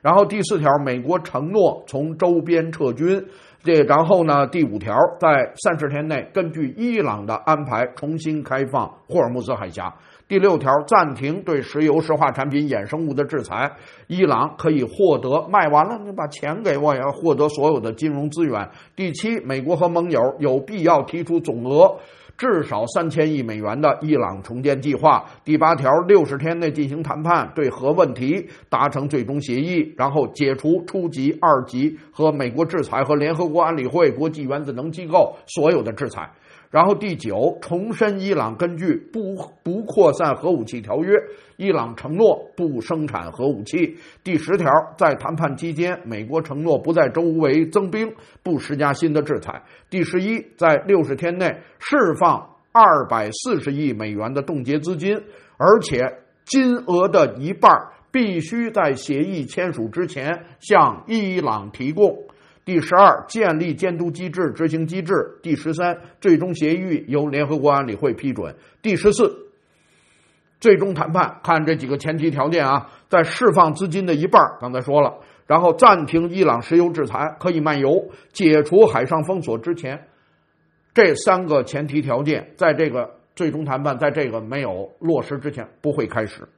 然后第4条，美国承诺从周边撤军。然后呢，第5条，在30天内根据伊朗的安排重新开放霍尔木兹海峡。第6条，暂停对石油、石化产品、衍生物的制裁。伊朗可以获得卖完了，你把钱给我，也要获得所有的金融资源。第7，美国和盟友有必要提出总额至少3000亿美元的伊朗重建计划。第8条，60天内进行谈判，对核问题达成最终协议，然后解除初级、2级和美国制裁和联合国安理会、国际原子能机构所有的制裁。然后第9，重申伊朗根据不扩散核武器条约，伊朗承诺不生产核武器。第10条，在谈判期间，美国承诺不在周围增兵，不施加新的制裁。第11，在60天内释放240亿美元的冻结资金，而且金额的一半必须在协议签署之前向伊朗提供。第12，建立监督机制、执行机制。第13，最终协议由联合国安理会批准。第14，最终谈判，看这几个前提条件啊，在释放资金的一半，刚才说了，然后暂停伊朗石油制裁，可以卖油，解除海上封锁之前，这3个前提条件，在这个最终谈判，在这个没有落实之前不会开始。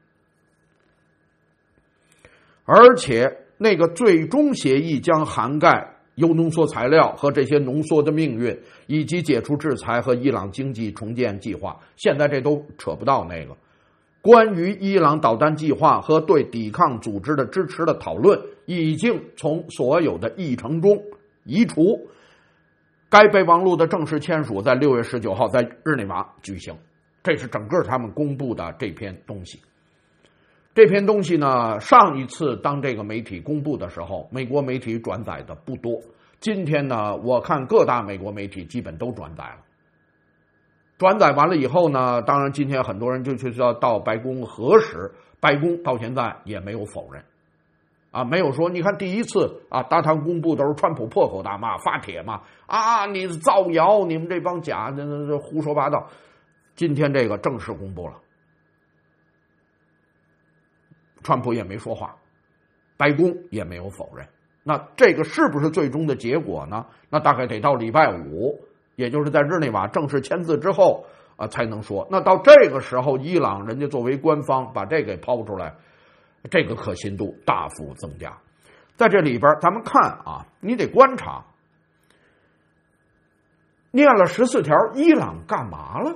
而且那个最终协议将涵盖铀浓缩材料和这些浓缩的命运，以及解除制裁和伊朗经济重建计划。现在这都扯不到那个。关于伊朗导弹计划和对抵抗组织的支持的讨论已经从所有的议程中移除。该备忘录的正式签署在6月19号在日内瓦举行，这是整个他们公布的这篇东西。这篇东西呢，上一次当这个媒体公布的时候，美国媒体转载的不多。今天呢，我看各大美国媒体基本都转载了。转载完了以后呢，当然今天很多人就去要到白宫核实，白宫到现在也没有否认，没有说，你看第一次大堂公布都是川普破口大骂，发帖嘛，你造谣，你们这帮假的胡说八道。今天这个正式公布了。川普也没说话，白宫也没有否认。那这个是不是最终的结果呢？那大概得到礼拜5，也就是在日内瓦正式签字之后才能说。那到这个时候，伊朗人家作为官方把这给抛出来，这个可信度大幅增加。在这里边咱们看你得观察，念了14条，伊朗干嘛了？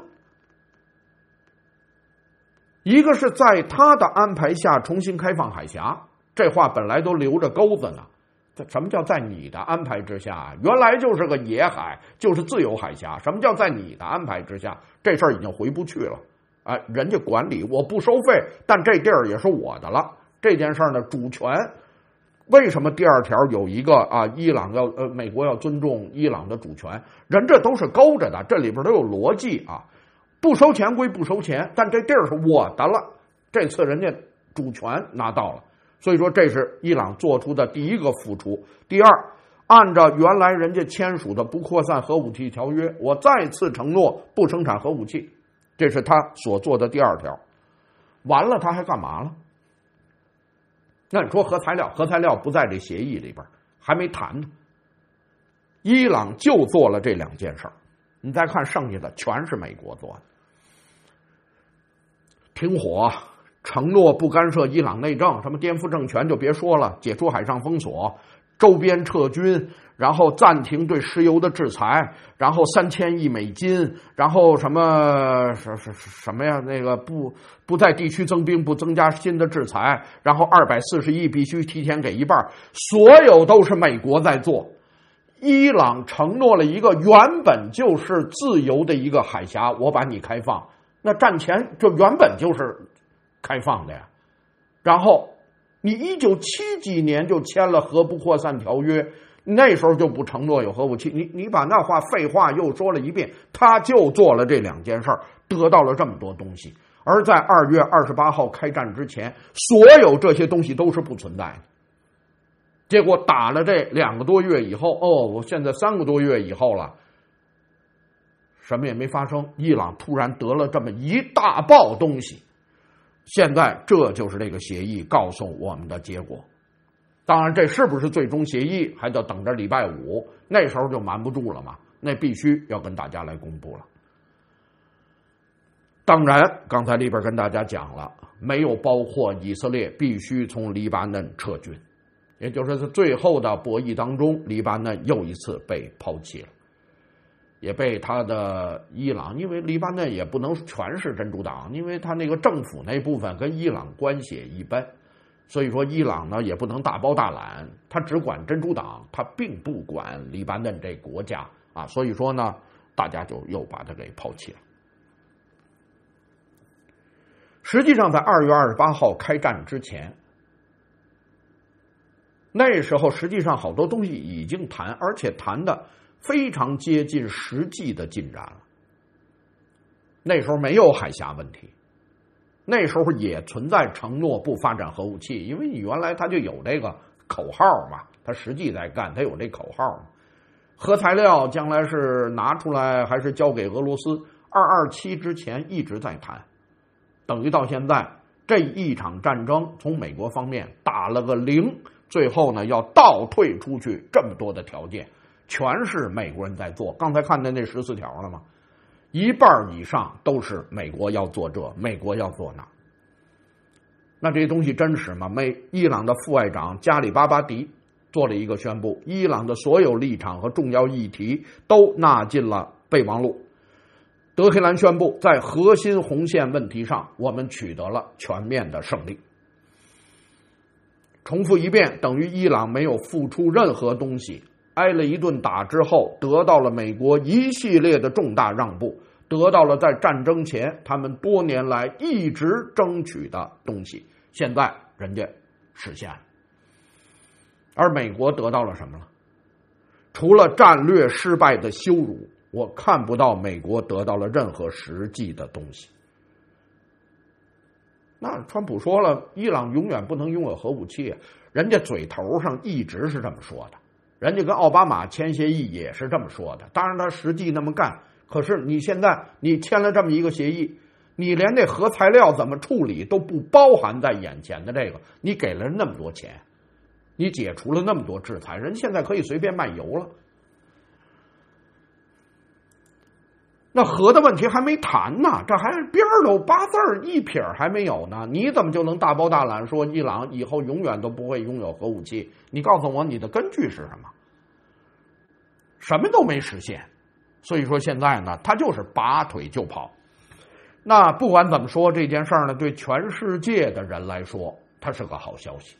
一个是在他的安排下重新开放海峡，这话本来都留着钩子呢。什么叫在你的安排之下？原来就是个野海，就是自由海峡。什么叫在你的安排之下？这事儿已经回不去了。人家管理，我不收费，但这地儿也是我的了。这件事儿呢，主权为什么第2条有一个伊朗美国要尊重伊朗的主权？人这都是勾着的，这里边都有逻辑不收钱归不收钱，但这地儿是我的了。这次人家主权拿到了，所以说这是伊朗做出的第一个付出。第2，按照原来人家签署的不扩散核武器条约，我再次承诺不生产核武器，这是他所做的第2条。完了，他还干嘛了？那你说核材料不在这协议里边，还没谈呢。伊朗就做了这2件事儿。你再看剩下的全是美国做的。停火，承诺不干涉伊朗内政，什么颠覆政权就别说了，解除海上封锁，周边撤军，然后暂停对石油的制裁，然后3000亿美金，然后什么呀？那个不在地区增兵，不增加新的制裁，然后240亿必须提前给一半，所有都是美国在做。伊朗承诺了一个原本就是自由的一个海峡，我把你开放，那战前这原本就是开放的呀。然后你1970几年就签了核不扩散条约，那时候就不承诺有核武器，你把那话废话又说了一遍，他就做了这2件事儿，得到了这么多东西。而在2月28号开战之前，所有这些东西都是不存在的。结果打了这2个多月以后，我现在3个多月以后了，什么也没发生。伊朗突然得了这么一大包东西，现在这就是这个协议告诉我们的结果。 当然，这是不是最终协议，还得等着礼拜五，那时候就瞒不住了嘛。那必须要跟大家来公布了。当然，刚才里边跟大家讲了，没有包括以色列必须从黎巴嫩撤军，也就是在最后的博弈当中，黎巴嫩又一次被抛弃了，也被他的伊朗，因为黎巴嫩也不能全是真主党，因为他那个政府那部分跟伊朗关系也一般。所以说，伊朗呢也不能大包大揽，他只管真主党，他并不管黎巴嫩这国家啊。所以说呢，大家就又把他给抛弃了。实际上，在2月28号开战之前，那时候实际上好多东西已经谈，而且谈的非常接近实际的进展了。那时候没有海峡问题。那时候也存在承诺不发展核武器，因为你原来他就有这个口号嘛，他实际在干，他有这口号嘛。核材料将来是拿出来还是交给俄罗斯？227之前一直在谈，等于到现在这一场战争从美国方面打了个0，最后呢要倒退出去这么多的条件，全是美国人在做。刚才看的那14条了吗？一半以上都是美国要做这，美国要做那。那这些东西真实吗？伊朗的副外长加里巴巴迪做了一个宣布，伊朗的所有立场和重要议题都纳进了备忘录。德黑兰宣布，在核心红线问题上，我们取得了全面的胜利。重复一遍，等于伊朗没有付出任何东西。挨了一顿打之后，得到了美国一系列的重大让步，得到了在战争前他们多年来一直争取的东西，现在人家实现了。而美国得到了什么了？除了战略失败的羞辱，我看不到美国得到了任何实际的东西。那川普说了，伊朗永远不能拥有核武器，人家嘴头上一直是这么说的。人家跟奥巴马签协议也是这么说的，当然他实际那么干。可是你现在你签了这么一个协议，你连这核材料怎么处理都不包含在眼前的这个，你给了人那么多钱，你解除了那么多制裁，人现在可以随便卖油了。那核的问题还没谈呢，这还边都8字一撇还没有呢，你怎么就能大包大揽说伊朗以后永远都不会拥有核武器？你告诉我你的根据是什么？什么都没实现。所以说现在呢，他就是拔腿就跑。那不管怎么说，这件事儿呢，对全世界的人来说，它是个好消息，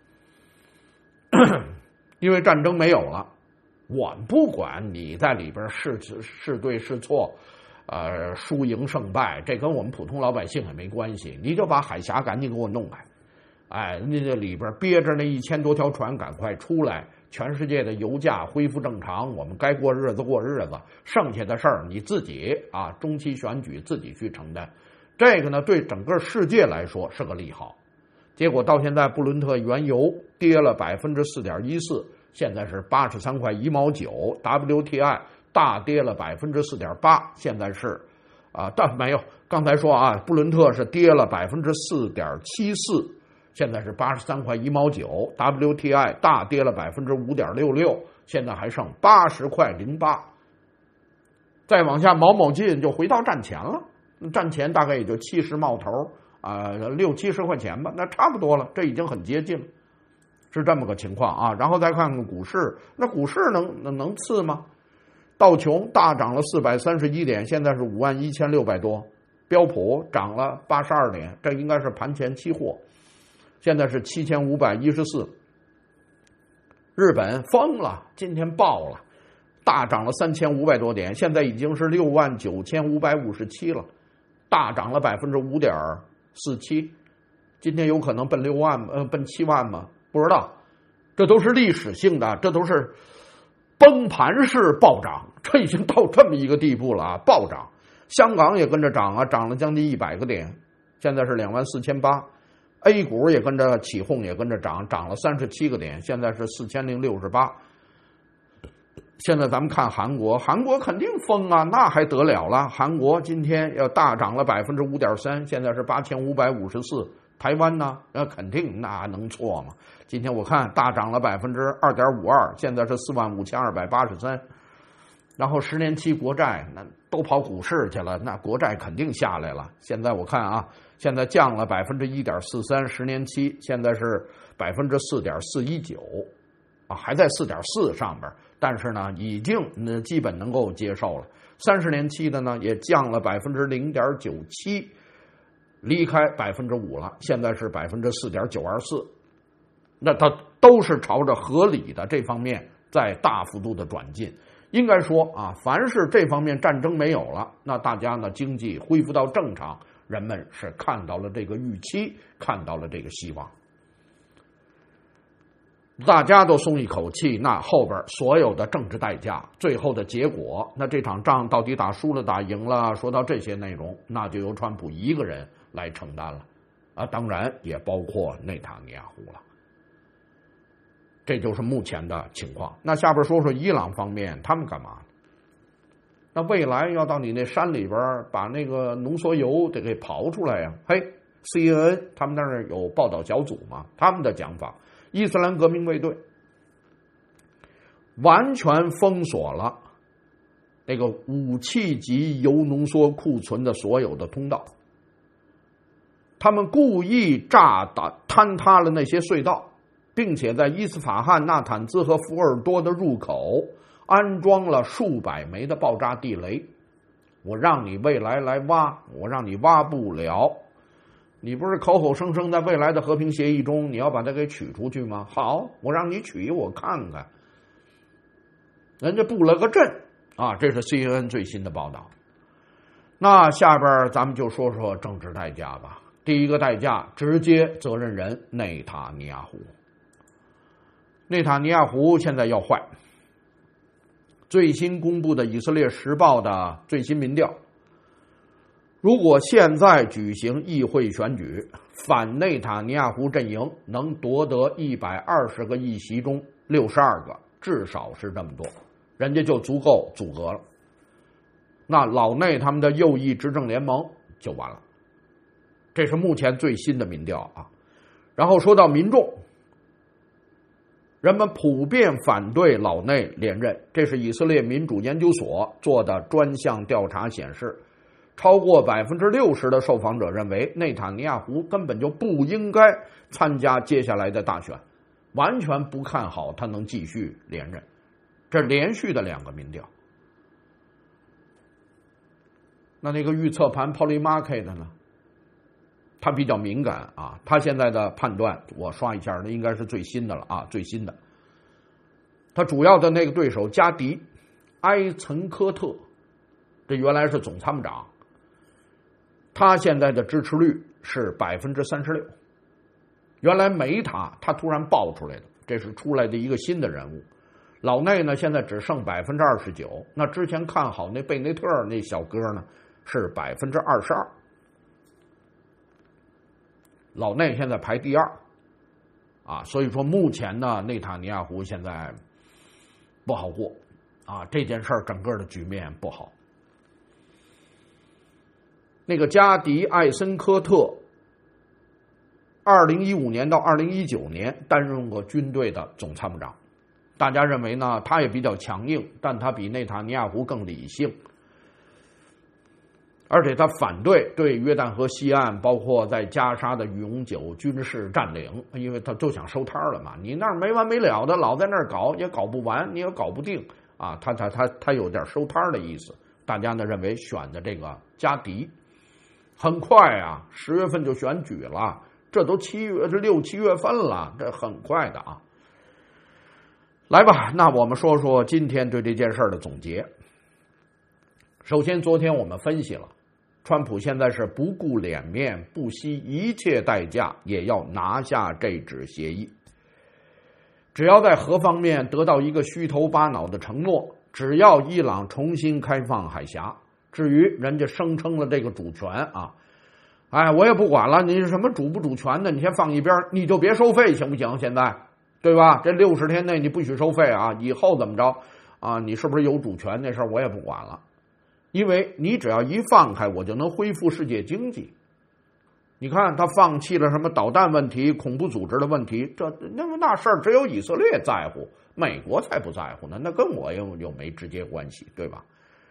因为战争没有了。我们不管你在里边是对是错，输赢胜败，这跟我们普通老百姓也没关系。你就把海峡赶紧给我弄开，那这里边憋着那1000多条船赶快出来，全世界的油价恢复正常，我们该过日子过日子，剩下的事儿你自己中期选举自己去承担。这个呢，对整个世界来说是个利好。结果到现在，布伦特原油跌了4.14%。现在是83块1毛9 ，WTI 大跌了4.8%，现在是但没有，刚才说布伦特是跌了4.74%，现在是83块1毛9 ，WTI 大跌了5.66%，现在还剩80块08。再往下某进就回到战前了，战前大概也就70冒头，60-70块钱吧，那差不多了，这已经很接近了。是这么个情况然后再看看股市，那股市能次吗？道琼大涨了431点，现在是51600多，标普涨了82点，这应该是盘前期货，现在是7514。日本疯了，今天爆了，大涨了3500多点，现在已经是69557了，大涨了5.47%，今天有可能奔7万吗？不知道，这都是历史性的，这都是崩盘式暴涨，这已经到这么一个地步了暴涨。香港也跟着涨涨了将近100个点，现在是24800。A 股也跟着起哄，也跟着涨了37个点，现在是4068。现在咱们看韩国，韩国肯定疯那还得了了，韩国今天要大涨了5.3%，现在是8554。 台湾呢，肯定那能错吗？今天我看大涨了2.52%，现在是45283。然后10年期国债那都跑股市去了，那国债肯定下来了。现在我看啊，现在降了1.43%，10年期现在是4.419%，还在4.4上边，但是呢，已经基本能够接受了。30年期的呢也降了0.97%，离开5%了，现在是4.924%。那它都是朝着合理的这方面在大幅度的转进。应该说啊，凡是这方面战争没有了，那大家呢经济恢复到正常，人们是看到了这个预期，看到了这个希望，大家都松一口气。那后边所有的政治代价，最后的结果，那这场仗到底打输了打赢了，说到这些内容，那就由川普一个人来承担了啊，当然也包括内塔尼亚胡了。这就是目前的情况。那下边说说伊朗方面，他们干嘛？那未来要到你那山里边把那个浓缩铀得给刨出来呀。嘿 CNN 他们那儿有报道小组嘛，他们的讲法，伊斯兰革命卫队完全封锁了那个武器级铀浓缩库存的所有的通道，他们故意炸打坍塌了那些隧道，并且在伊斯法罕、纳坦兹和福尔多的入口安装了数百枚的爆炸地雷。我让你未来来挖，我让你挖不了。你不是口口声声在未来的和平协议中你要把它给取出去吗？好，我让你取，我看看。人家布了个阵啊，这是 CNN 最新的报道。那下边咱们就说说政治代价吧。第一个代价，直接责任人内塔尼亚胡。内塔尼亚胡现在要坏。最新公布的以色列时报的最新民调，如果现在举行议会选举，反内塔尼亚胡阵营能夺得120个议席中62个，至少是这么多，人家就足够阻隔了。那老内他们的右翼执政联盟就完了。这是目前最新的民调啊。然后说到民众，人们普遍反对老内连任，这是以色列民主研究所做的专项调查显示，超过60%的受访者认为内塔尼亚胡根本就不应该参加接下来的大选，完全不看好他能继续连任。这连续的2个民调。那个预测盘 Polymarket 呢？他比较敏感啊，他现在的判断我刷一下，那应该是最新的了啊，最新的。他主要的那个对手加迪埃岑科特，这原来是总参谋长，他现在的支持率是36%。原来没他突然爆出来的，这是出来的一个新的人物。老内呢现在只剩29%，那之前看好那贝内特那小哥呢是22%。老内现在排第2啊，所以说目前呢内塔尼亚胡现在不好过啊，这件事儿整个的局面不好。那个加迪艾森科特2015年到2019年担任过军队的总参谋长，大家认为呢他也比较强硬，但他比内塔尼亚胡更理性，而且他反对约旦河西岸包括在加沙的永久军事占领，因为他就想收摊了嘛，你那儿没完没了的老在那儿搞也搞不完，你也搞不定啊，他有点收摊的意思。大家呢认为选的这个加迪很快啊，10月份就选举了，这都6、7月份了，这很快的啊。来吧，那我们说说今天对这件事的总结。首先昨天我们分析了，川普现在是不顾脸面，不惜一切代价也要拿下这纸协议。只要在核方面得到一个虚头巴脑的承诺，只要伊朗重新开放海峡，至于人家声称了这个主权啊，我也不管了，你是什么主不主权的，你先放一边，你就别收费行不行？现在对吧？这60天内你不许收费啊，以后怎么着啊？你是不是有主权那事儿我也不管了。因为你只要一放开，我就能恢复世界经济。 你看他放弃了什么导弹问题、恐怖组织的问题，那事儿只有以色列在乎，美国才不在乎呢，那跟我又没直接关系，对吧？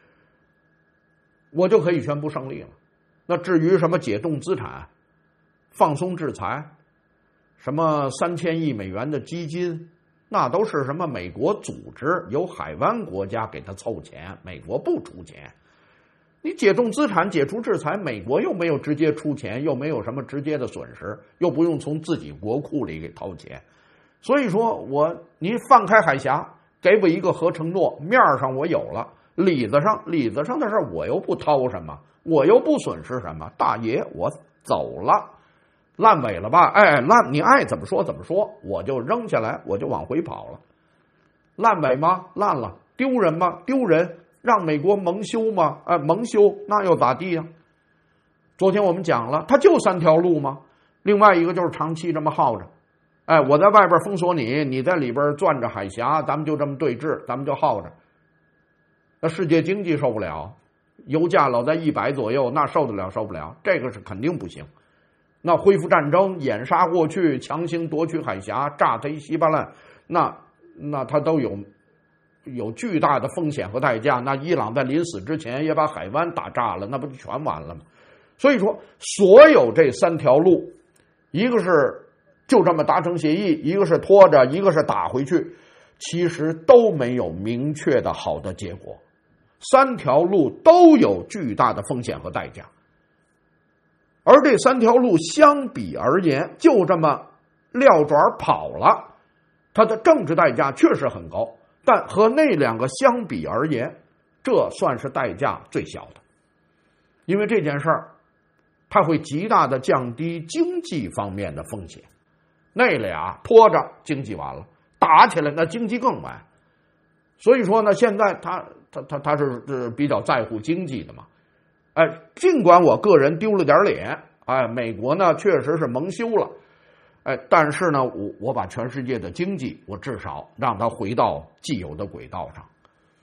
我就可以宣布胜利了。那至于什么解冻资产、放松制裁、什么3000亿美元的基金，那都是什么美国组织由海湾国家给他凑钱，美国不出钱。你解冻资产、解除制裁，美国又没有直接出钱，又没有什么直接的损失，又不用从自己国库里给掏钱。所以说你放开海峡，给我一个核承诺，面上我有了，里子上的事我又不掏什么，我又不损失什么，大爷我走了，烂尾了吧？你爱怎么说怎么说，我就扔下来，我就往回跑了。烂尾吗？烂了。丢人吗？丢人。让美国蒙羞吗？蒙羞那又咋地呀？昨天我们讲了，它就3条路吗？另外一个就是长期这么耗着，我在外边封锁你，你在里边攥着海峡，咱们就这么对峙，咱们就耗着。那世界经济受不了，油价老在100左右，那受得了受不了？这个是肯定不行。那恢复战争，掩杀过去，强行夺取海峡，炸他一稀巴烂，那他都有巨大的风险和代价。那伊朗在临死之前也把海湾打炸了，那不就全完了吗？所以说，所有这3条路，一个是就这么达成协议，一个是拖着，一个是打回去，其实都没有明确的好的结果。3条路都有巨大的风险和代价，而这3条路相比而言，就这么撂爪跑了，它的政治代价确实很高。但和那2个相比而言，这算是代价最小的，因为这件事儿，它会极大的降低经济方面的风险。那俩拖着经济完了，打起来那经济更完。所以说呢，现在他是比较在乎经济的嘛。尽管我个人丢了点脸，美国呢确实是蒙羞了。但是呢，我把全世界的经济，我至少让它回到既有的轨道上，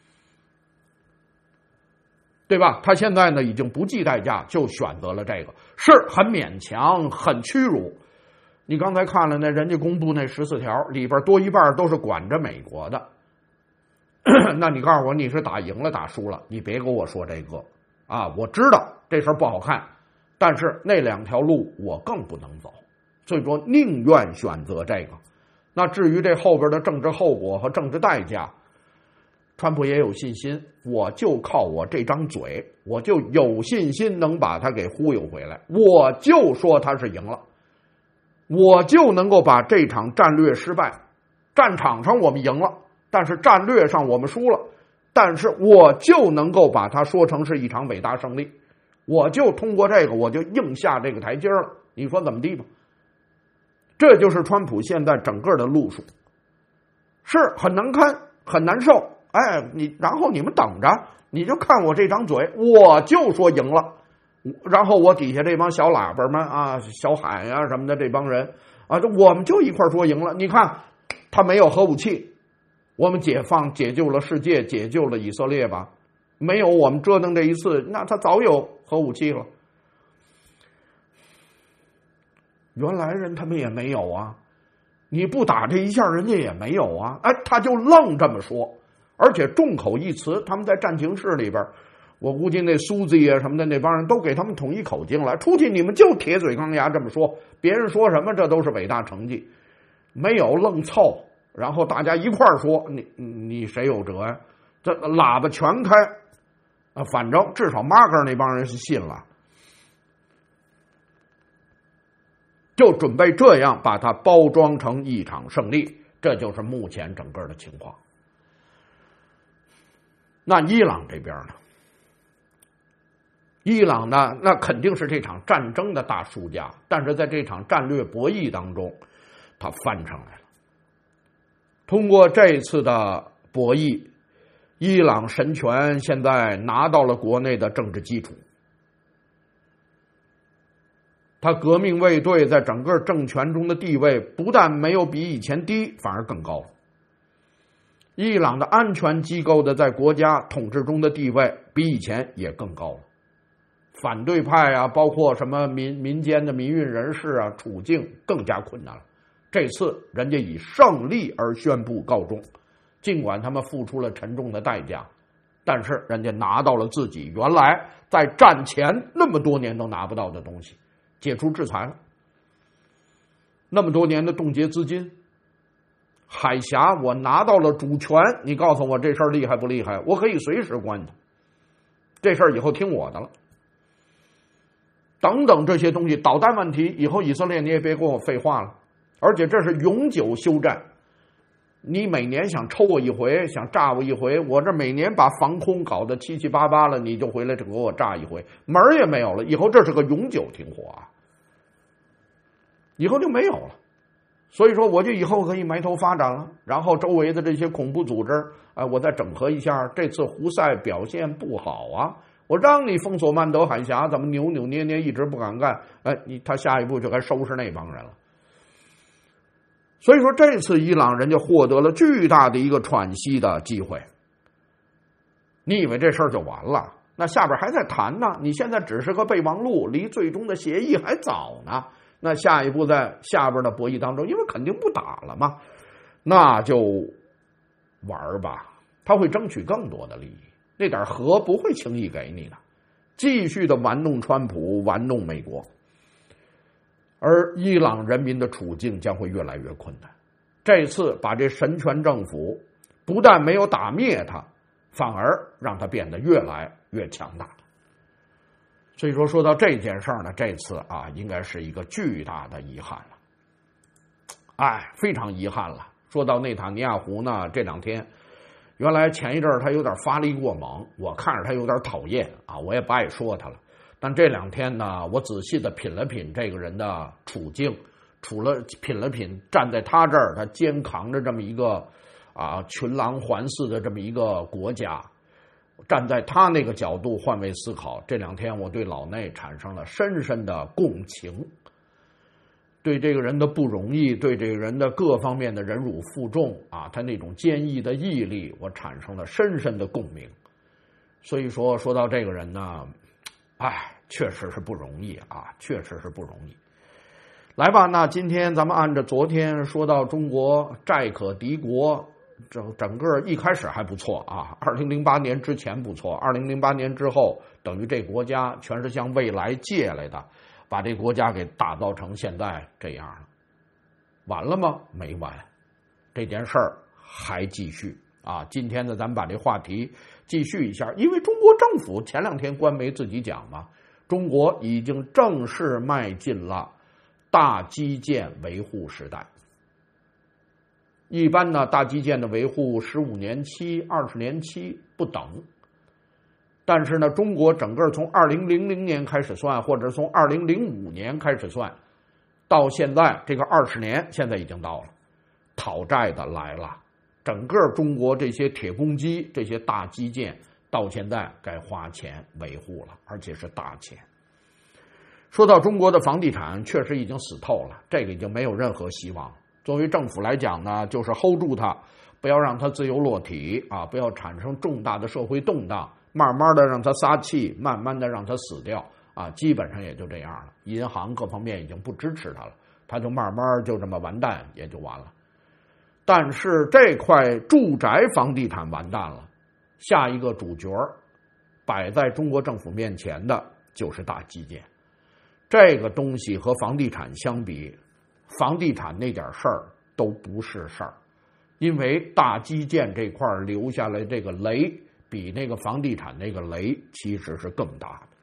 对吧？他现在呢已经不计代价就选择了这个，是很勉强，很屈辱。你刚才看了那人家公布那14条里边，多一半都是管着美国的。那你告诉我你是打赢了打输了？你别跟我说这个我知道这事儿不好看，但是那2条路我更不能走。所以说宁愿选择这个。那至于这后边的政治后果和政治代价，川普也有信心，我就靠我这张嘴，我就有信心能把他给忽悠回来，我就说他是赢了，我就能够把这场战略失败，战场上我们赢了，但是战略上我们输了，但是我就能够把它说成是一场伟大胜利，我就通过这个我就硬下这个台阶了，你说怎么地吧？这就是川普现在整个的路数，是很难堪，很难受。然后你们等着，你就看我这张嘴，我就说赢了。然后我底下这帮小喇叭们小海什么的这帮人我们就一块说赢了。你看他没有核武器，我们解救了世界，解救了以色列吧？没有我们折腾这一次，那他早有核武器了。原来人他们也没有啊，你不打这一下人家也没有啊，他就愣这么说，而且众口一词，他们在战情室里边，我估计那苏子什么的那帮人都给他们统一口径了，出去你们就铁嘴钢牙这么说，别人说什么这都是伟大成绩，没有愣凑，然后大家一块儿说，你谁有辙呀？这喇叭全开，反正至少马哥那帮人是信了。就准备这样把它包装成一场胜利，这就是目前整个的情况。那伊朗这边呢？伊朗呢，那肯定是这场战争的大输家，但是在这场战略博弈当中，他翻上来了。通过这次的博弈，伊朗神权现在拿到了国内的政治基础。他革命卫队在整个政权中的地位不但没有比以前低，反而更高。伊朗的安全机构的在国家统治中的地位比以前也更高了。 反对派啊，包括什么民间的民运人士啊，处境更加困难了。这次人家以胜利而宣布告终，尽管他们付出了沉重的代价，但是人家拿到了自己原来在战前那么多年都拿不到的东西，解除制裁了。那么多年的冻结资金，海峡我拿到了主权，你告诉我这事儿厉害不厉害？我可以随时关它，这事儿以后听我的了。等等这些东西，导弹问题以后以色列你也别跟我废话了，而且这是永久休战。你每年想抽我一回，想炸我一回，我这每年把防空搞得七七八八了，你就回来给我炸一回，门儿也没有了。以后这是个永久停火啊，以后就没有了。所以说我就以后可以埋头发展了，然后周围的这些恐怖组织我再整合一下。这次胡塞表现不好啊，我让你封锁曼德海峡，怎么扭扭捏捏一直不敢干？他下一步就该收拾那帮人了。所以说这次伊朗人家获得了巨大的一个喘息的机会。你以为这事儿就完了？那下边还在谈呢，你现在只是个备忘录，离最终的协议还早呢。那下一步在下边的博弈当中，因为肯定不打了嘛，那就玩吧，他会争取更多的利益，那点和不会轻易给你的，继续的玩弄川普，玩弄美国，而伊朗人民的处境将会越来越困难。这次把这神权政府不但没有打灭他，反而让他变得越来越强大。所以说到这件事呢，这次应该是一个巨大的遗憾了，非常遗憾了。说到内塔尼亚胡呢，这两天原来前一阵他有点发力过猛，我看着他有点讨厌我也不爱说他了。但这两天呢，我仔细的品了品这个人的处境，品了品站在他这儿，他肩扛着这么一个群狼环伺的这么一个国家，站在他那个角度换位思考，这两天我对老内产生了深深的共情，对这个人的不容易，对这个人的各方面的忍辱负重他那种坚毅的毅力，我产生了深深的共鸣。所以说到这个人呢，确实是不容易确实是不容易。来吧，那今天咱们按照昨天说到中国债可敌国，整个一开始还不错2008年之前不错，2008年之后等于这国家全是向未来借来的，把这国家给打造成现在这样了。完了吗？没完，这件事儿还继续今天呢咱们把这话题继续一下，因为中国政府前两天官媒自己讲嘛，中国已经正式迈进了大基建维护时代。一般呢，大基建的维护15年期、20年期不等，但是呢，中国整个从2000年开始算，或者从2005年开始算，到现在这个20年，现在已经到了，讨债的来了。整个中国这些铁公鸡、这些大基建，到现在该花钱维护了，而且是大钱。说到中国的房地产，确实已经死透了，这个已经没有任何希望。作为政府来讲呢，就是 hold 住它，不要让它自由落体不要产生重大的社会动荡，慢慢的让它撒气，慢慢的让它死掉基本上也就这样了。银行各方面已经不支持它了，它就慢慢就这么完蛋，也就完了。但是这块住宅房地产完蛋了，下一个主角摆在中国政府面前的就是大基建。这个东西和房地产相比，房地产那点事儿都不是事儿，因为大基建这块留下来这个雷，比那个房地产那个雷其实是更大的。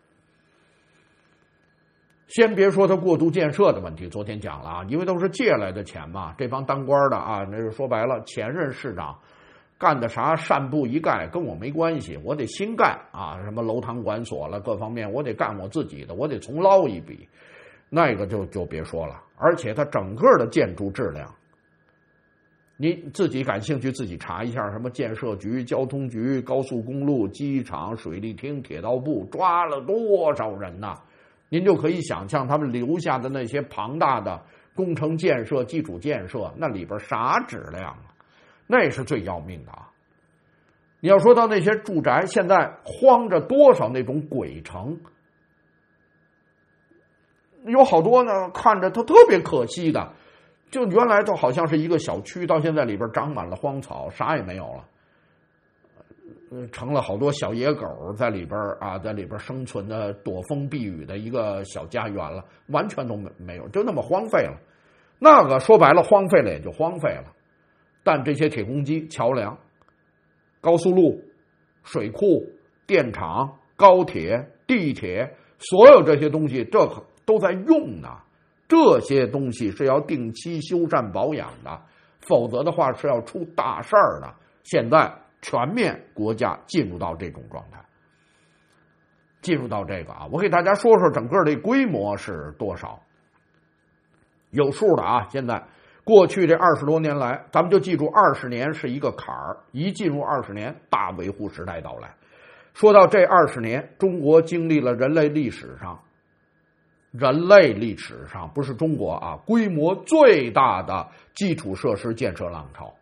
先别说它过度建设的问题，昨天讲了因为都是借来的钱嘛，这帮当官的那就说白了，前任市长干的啥善布一概跟我没关系，我得新干什么楼堂馆所了，各方面我得干我自己的，我得重捞一笔，那个就别说了。而且它整个的建筑质量，你自己感兴趣自己查一下，什么建设局、交通局、高速公路、机场、水利厅、铁道部抓了多少人呐，您就可以想象他们留下的那些庞大的工程建设、基础建设，那里边啥质量那是最要命的你要说到那些住宅，现在荒着多少那种鬼城， 有好多呢看着它特别可惜的，就原来都好像是一个小区，到现在里边长满了荒草，啥也没有了。成了好多小野狗在里边啊，在里边生存的躲风避雨的一个小家园了，完全都没有，就那么荒废了。那个说白了，荒废了也就荒废了。但这些铁公鸡、桥梁、高速路、水库、电厂、高铁、地铁，所有这些东西，这都在用呢。这些东西是要定期修缮保养的，否则的话是要出大事儿的。现在全面国家进入到这种状态，进入到这个啊，我给大家说说整个的规模是多少，有数的啊。现在过去这20多年来，咱们就记住20年是一个坎儿，一进入20年，大维护时代到来。说到这20年，中国经历了人类历史上不是中国啊，规模最大的基础设施建设浪潮。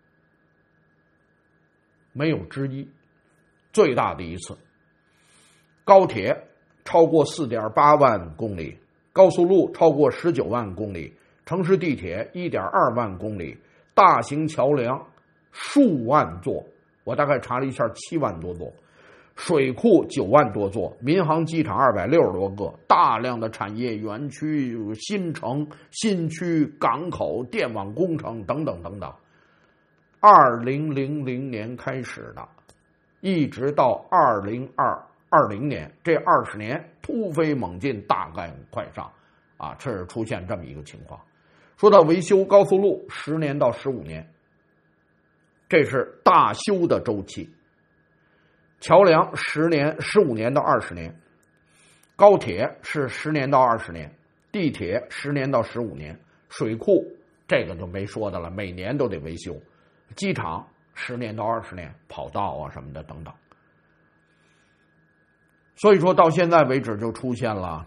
没有之一，最大的一次。高铁超过 4.8 万公里，高速路超过19万公里，城市地铁 1.2 万公里，大型桥梁数万座，我大概查了一下7万多座，水库9万多座，民航机场260多个，大量的产业园区、新城、新区、港口、电网工程等等等等。2000年开始的，一直到2020年，这20年突飞猛进，大干快上啊，是出现这么一个情况。说到维修高速路，10年到15年，这是大修的周期。桥梁10年、15年到20年，高铁是10年到20年，地铁10年到15年，水库这个就没说的了，每年都得维修。机场10年到20年，跑道啊什么的等等。所以说到现在为止就出现了，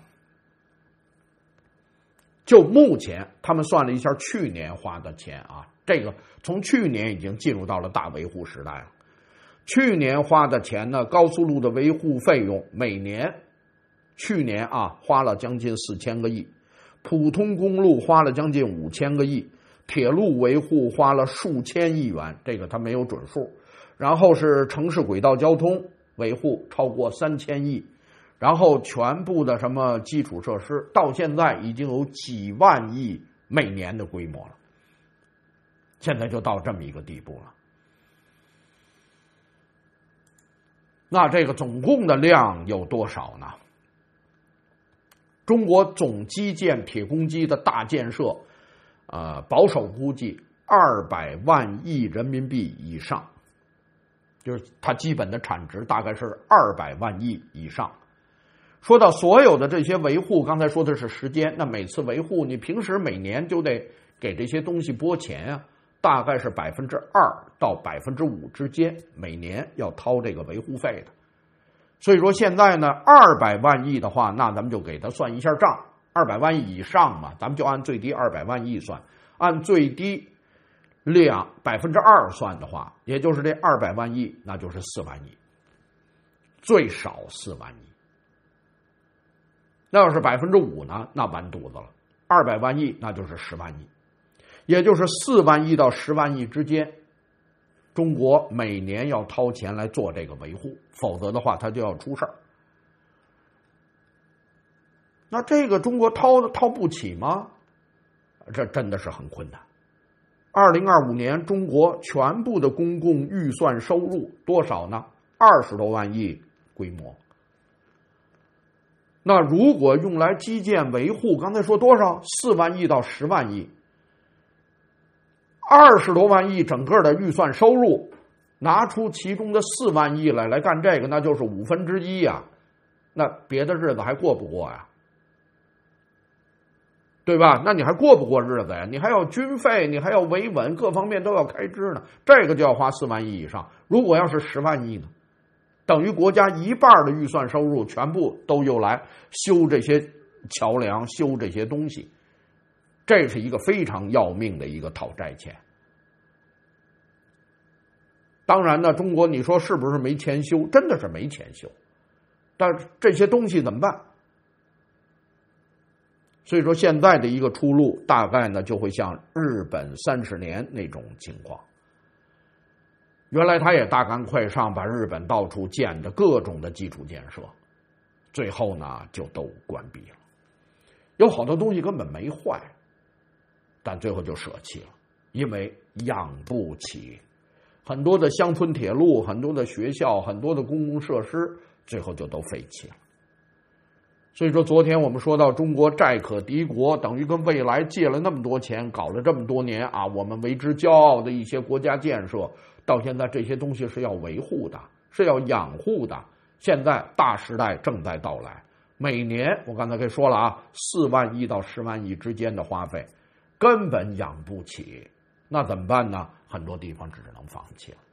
就目前他们算了一下去年花的钱啊，这个从去年已经进入到了大维护时代了。去年花的钱呢，高速路的维护费用每年，去年啊花了将近4000个亿，普通公路花了将近5000个亿，铁路维护花了数千亿元，这个它没有准数。然后是城市轨道交通维护超过3000亿，然后全部的什么基础设施，到现在已经有几万亿每年的规模了。现在就到这么一个地步了。那这个总共的量有多少呢？中国总基建铁公鸡的大建设，保守估计200万亿人民币以上，就是它基本的产值大概是200万亿以上。说到所有的这些维护，刚才说的是时间，那每次维护你平时每年就得给这些东西拨钱啊，大概是2%到5%之间，每年要掏这个维护费的。所以说现在呢，200万亿的话，那咱们就给他算一下账，200万亿以上嘛，咱们就按最低200万亿算，按最低量2%算的话，也就是这200万亿，那就是4万亿，最少4万亿。那要是5%呢，那完犊子了，200万亿那就是10万亿，也就是4万亿到10万亿之间，中国每年要掏钱来做这个维护，否则的话它就要出事儿。那这个中国掏不起吗？这真的是很困难。2025年中国全部的公共预算收入多少呢？20多万亿规模。那如果用来基建维护，刚才说多少？4万亿到10万亿。20多万亿整个的预算收入，拿出其中的4万亿来干这个，那就是1/5呀。那别的日子还过不过呀？对吧？那你还过不过日子呀？你还要军费，你还要维稳，各方面都要开支呢。这个就要花4万亿以上。如果要是10万亿呢，等于国家1半的预算收入全部都用来修这些桥梁、修这些东西。这是一个非常要命的一个讨债钱。当然呢，中国你说是不是没钱修？真的是没钱修。但是这些东西怎么办？ 所以说现在的一个出路大概呢就会像日本30年那种情况。原来他也大干快上，把日本到处建的各种的基础建设，最后呢就都关闭了。有好多东西根本没坏，但最后就舍弃了，因为养不起。很多的乡村铁路，很多的学校，很多的公共设施，最后就都废弃了。所以说昨天我们说到中国债可敌国，等于跟未来借了那么多钱，搞了这么多年啊，我们为之骄傲的一些国家建设，到现在这些东西是要维护的，是要养护的。现在大时代正在到来，每年我刚才给说了啊，4万亿到10万亿之间的花费，根本养不起，那怎么办呢？很多地方只能放弃了，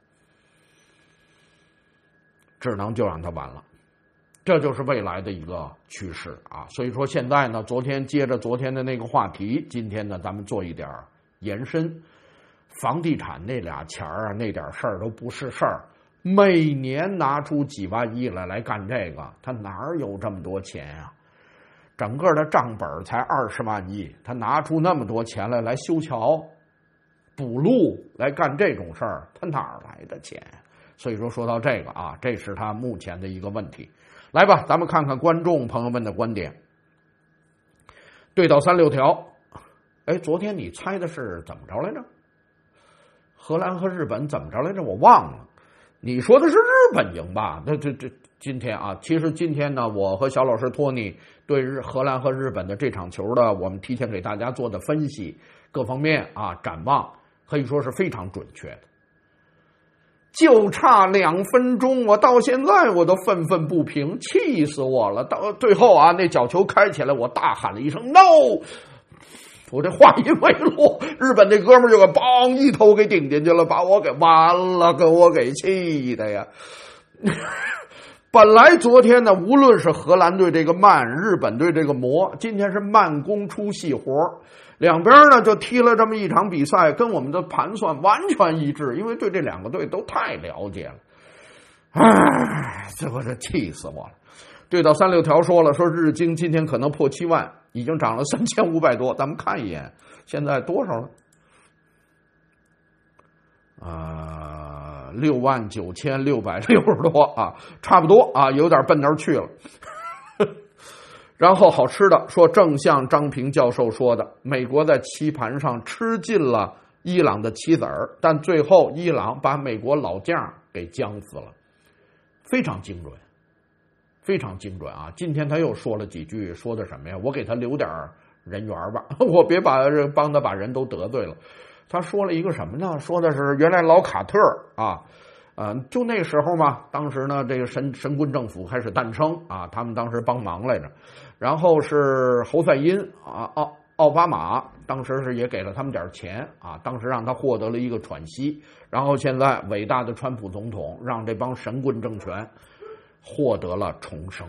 只能就让它完了。这就是未来的一个趋势啊！所以说现在呢，昨天接着昨天的那个话题，今天呢咱们做一点延伸。房地产那俩钱啊，那点事儿都不是事儿，每年拿出几万亿来干这个，他哪有这么多钱啊？整个的账本才20万亿，他拿出那么多钱来修桥、补路，来干这种事儿，他哪来的钱？所以说到这个啊，这是他目前的一个问题。来吧，咱们看看观众朋友们的观点。对倒36条，昨天你猜的是怎么着来着？荷兰和日本怎么着来着？我忘了。你说的是日本赢吧？这今天啊，其实今天呢，我和小老师托尼对荷兰和日本的这场球的，我们提前给大家做的分析，各方面啊展望，可以说是非常准确的。就差2分钟，我到现在我都愤愤不平，气死我了！到最后啊，那角球开起来，我大喊了一声 “no”， 我这话音未落，日本那哥们儿就给梆一头给顶进去了，把我给完了，给我给气的呀！本来昨天呢，无论是荷兰队这个慢，日本队这个磨，今天是慢工出细活，两边呢就踢了这么一场比赛，跟我们的盘算完全一致，因为对这两个队都太了解了。这我这气死我了！对到36条说了，说日经今天可能破7万，已经涨了3500多，咱们看一眼，现在多少了？69660多啊，差不多啊，有点奔那儿去了。然后好吃的说，正像张平教授说的，美国在棋盘上吃尽了伊朗的棋子儿，但最后伊朗把美国老将给将死了，非常精准，非常精准啊！今天他又说了几句，说的什么呀？我给他留点人缘吧，我别帮他把人都得罪了。他说了一个什么呢？说的是原来老卡特啊，就那时候嘛，当时呢这个神棍政府开始诞生啊，他们当时帮忙来着。然后是侯赛因啊，奥巴马当时是也给了他们点钱啊，当时让他获得了一个喘息。然后现在伟大的川普总统让这帮神棍政权获得了重生。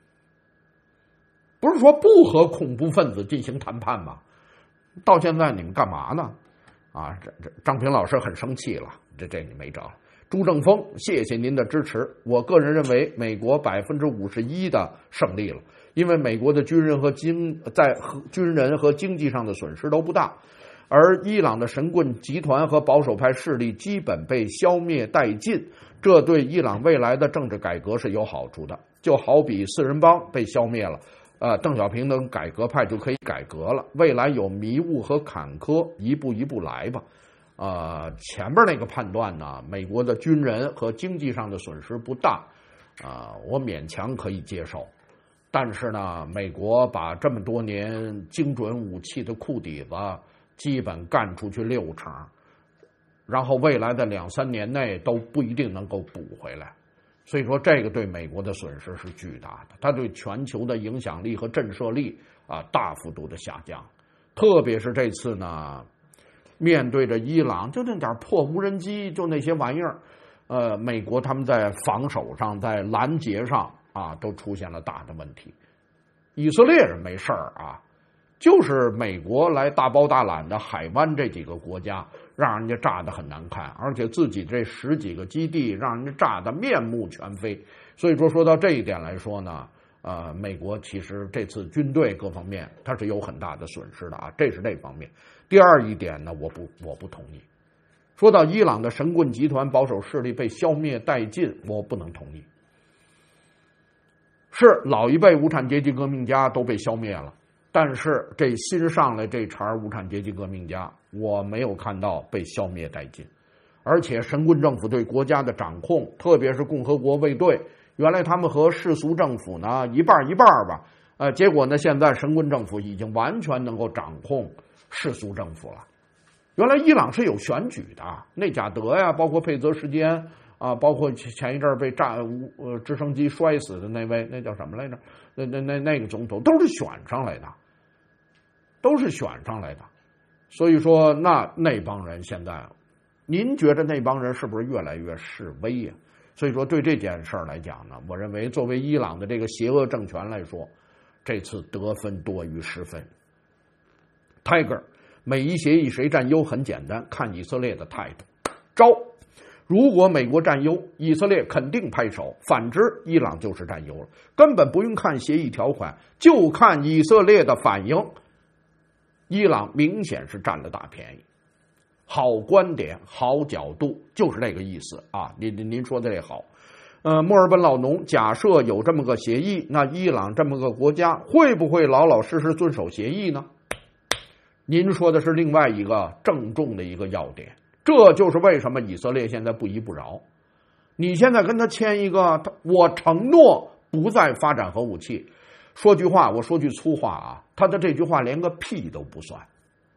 不是说不和恐怖分子进行谈判吗？到现在你们干嘛呢？啊，这张平老师很生气了，这你没辙了。朱正峰，谢谢您的支持。我个人认为，美国51%的胜利了，因为美国的军人和经济上的损失都不大，而伊朗的神棍集团和保守派势力基本被消灭殆尽，这对伊朗未来的政治改革是有好处的。就好比四人帮被消灭了。邓小平等改革派就可以改革了，未来有迷雾和坎坷，一步一步来吧。前边那个判断呢，美国的军人和经济上的损失不大，我勉强可以接受。但是呢，美国把这么多年精准武器的库底子基本干出去6成，然后未来的2-3年内都不一定能够补回来。所以说这个对美国的损失是巨大的，它对全球的影响力和震慑力大幅度的下降。特别是这次呢，面对着伊朗就那点破无人机，就那些玩意儿，美国他们在防守上在拦截上都出现了大的问题。以色列人没事儿啊，就是美国来大包大揽的海湾这几个国家让人家炸得很难看，而且自己这10几个基地让人家炸得面目全非。所以说到这一点来说呢， 美国其实这次军队各方面它是有很大的损失的啊，这是这方面。第二一点呢，我不同意。说到伊朗的神棍集团保守势力被消灭殆尽，我不能同意。是老一辈无产阶级革命家都被消灭了，但是这新上来这茬无产阶级革命家，我没有看到被消灭殆尽。而且神棍政府对国家的掌控，特别是共和国卫队，原来他们和世俗政府呢一半一半吧，结果呢现在神棍政府已经完全能够掌控世俗政府了。原来伊朗是有选举的，内贾德呀，包括佩泽时间啊，包括前一阵被直升机摔死的那位，那叫什么来着？那个总统都是选上来的，所以说那帮人现在，您觉得那帮人是不是越来越示威呀？所以说对这件事来讲呢，我认为作为伊朗的这个邪恶政权来说，这次得分多于失分。Tiger。美伊协议谁占优很简单，看以色列的态度。招，如果美国占优，以色列肯定拍手；反之，伊朗就是占优了，根本不用看协议条款，就看以色列的反应。伊朗明显是占了大便宜。好观点，好角度，就是这个意思啊！您说的这好。墨尔本老农，假设有这么个协议，那伊朗这么个国家会不会老老实实遵守协议呢？您说的是另外一个郑重的一个要点，这就是为什么以色列现在不依不饶。你现在跟他签一个，我承诺不再发展核武器。说句话，我说句粗话啊，他的这句话连个屁都不算。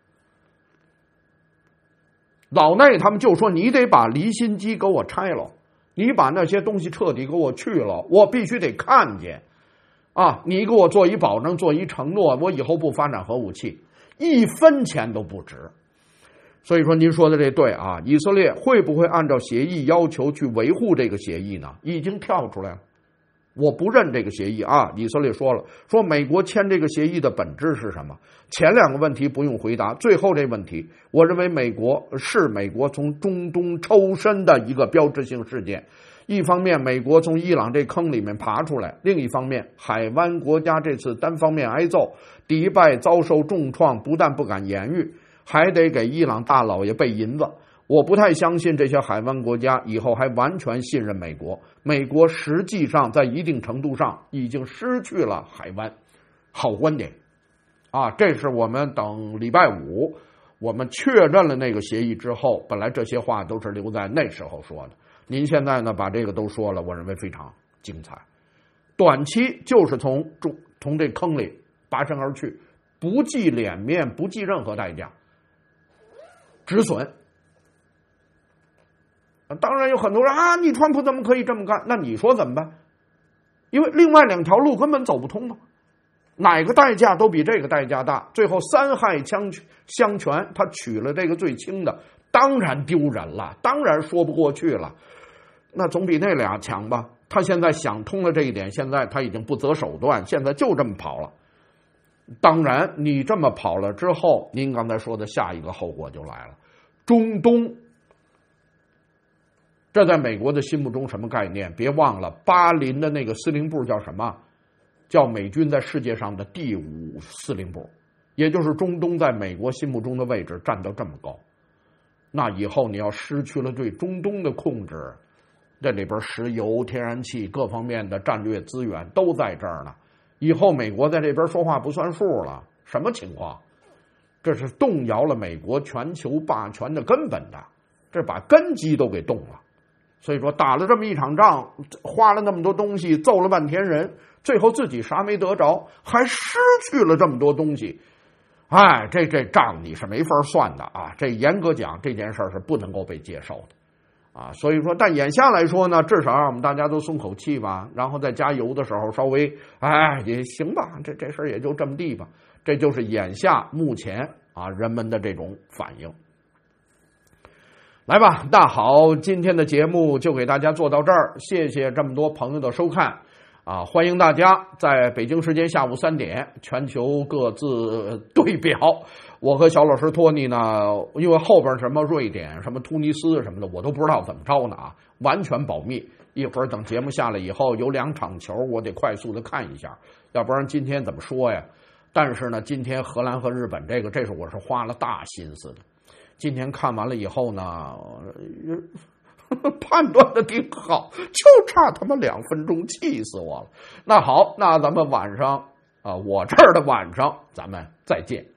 老内他们就说你得把离心机给我拆了，你把那些东西彻底给我去了，我必须得看见啊！你给我做一保证，做一承诺，我以后不发展核武器。1分钱都不值。所以说您说的这对啊，以色列会不会按照协议要求去维护这个协议呢？已经跳出来了，我不认这个协议啊！以色列说了，说美国签这个协议的本质是什么？前2个问题不用回答，最后这问题，我认为美国从中东抽身的一个标志性事件。一方面美国从伊朗这坑里面爬出来，另一方面海湾国家这次单方面挨揍，迪拜遭受重创，不但不敢言语，还得给伊朗大老爷备银子。我不太相信这些海湾国家以后还完全信任美国，美国实际上在一定程度上已经失去了海湾。好观点啊！这是我们等礼拜5我们确认了那个协议之后，本来这些话都是留在那时候说的，您现在呢把这个都说了，我认为非常精彩。短期就是从这坑里拔身而去，不计脸面，不计任何代价，止损。当然有很多人啊，你川普怎么可以这么干？那你说怎么办？因为另外2条路根本走不通嘛，哪个代价都比这个代价大，最后3害相权，他取了这个最轻的，当然丢人了，当然说不过去了，那总比那俩强吧。他现在想通了这一点，现在他已经不择手段，现在就这么跑了。当然你这么跑了之后，您刚才说的下一个后果就来了，中东，这在美国的心目中什么概念？别忘了巴林的那个司令部叫什么？叫美军在世界上的第5司令部，也就是中东在美国心目中的位置站到这么高。那以后你要失去了对中东的控制，这里边石油、天然气各方面的战略资源都在这儿呢，以后美国在这边说话不算数了，什么情况？这是动摇了美国全球霸权的根本的，这把根基都给动了。所以说打了这么一场仗，花了那么多东西，揍了半天人，最后自己啥没得着，还失去了这么多东西。哎，这账你是没法算的啊！这严格讲，这件事是不能够被接受的啊！所以说，但眼下来说呢，至少让我们大家都松口气吧，然后在加油的时候稍微也行吧，这事也就这么地吧。这就是眼下目前啊人们的这种反应。来吧，那好，今天的节目就给大家做到这儿，谢谢这么多朋友的收看。 啊，欢迎大家在北京时间下午3点，全球各自对表。我和小老师托尼呢，因为后边什么瑞典、什么突尼斯什么的，我都不知道怎么着呢啊，完全保密。一会儿等节目下来以后，有2场球，我得快速的看一下，要不然今天怎么说呀？但是呢，今天荷兰和日本这是我是花了大心思的。今天看完了以后呢，判断的挺好，就差他妈2分钟，气死我了。那好，那咱们晚上啊，我这儿的晚上，咱们再见。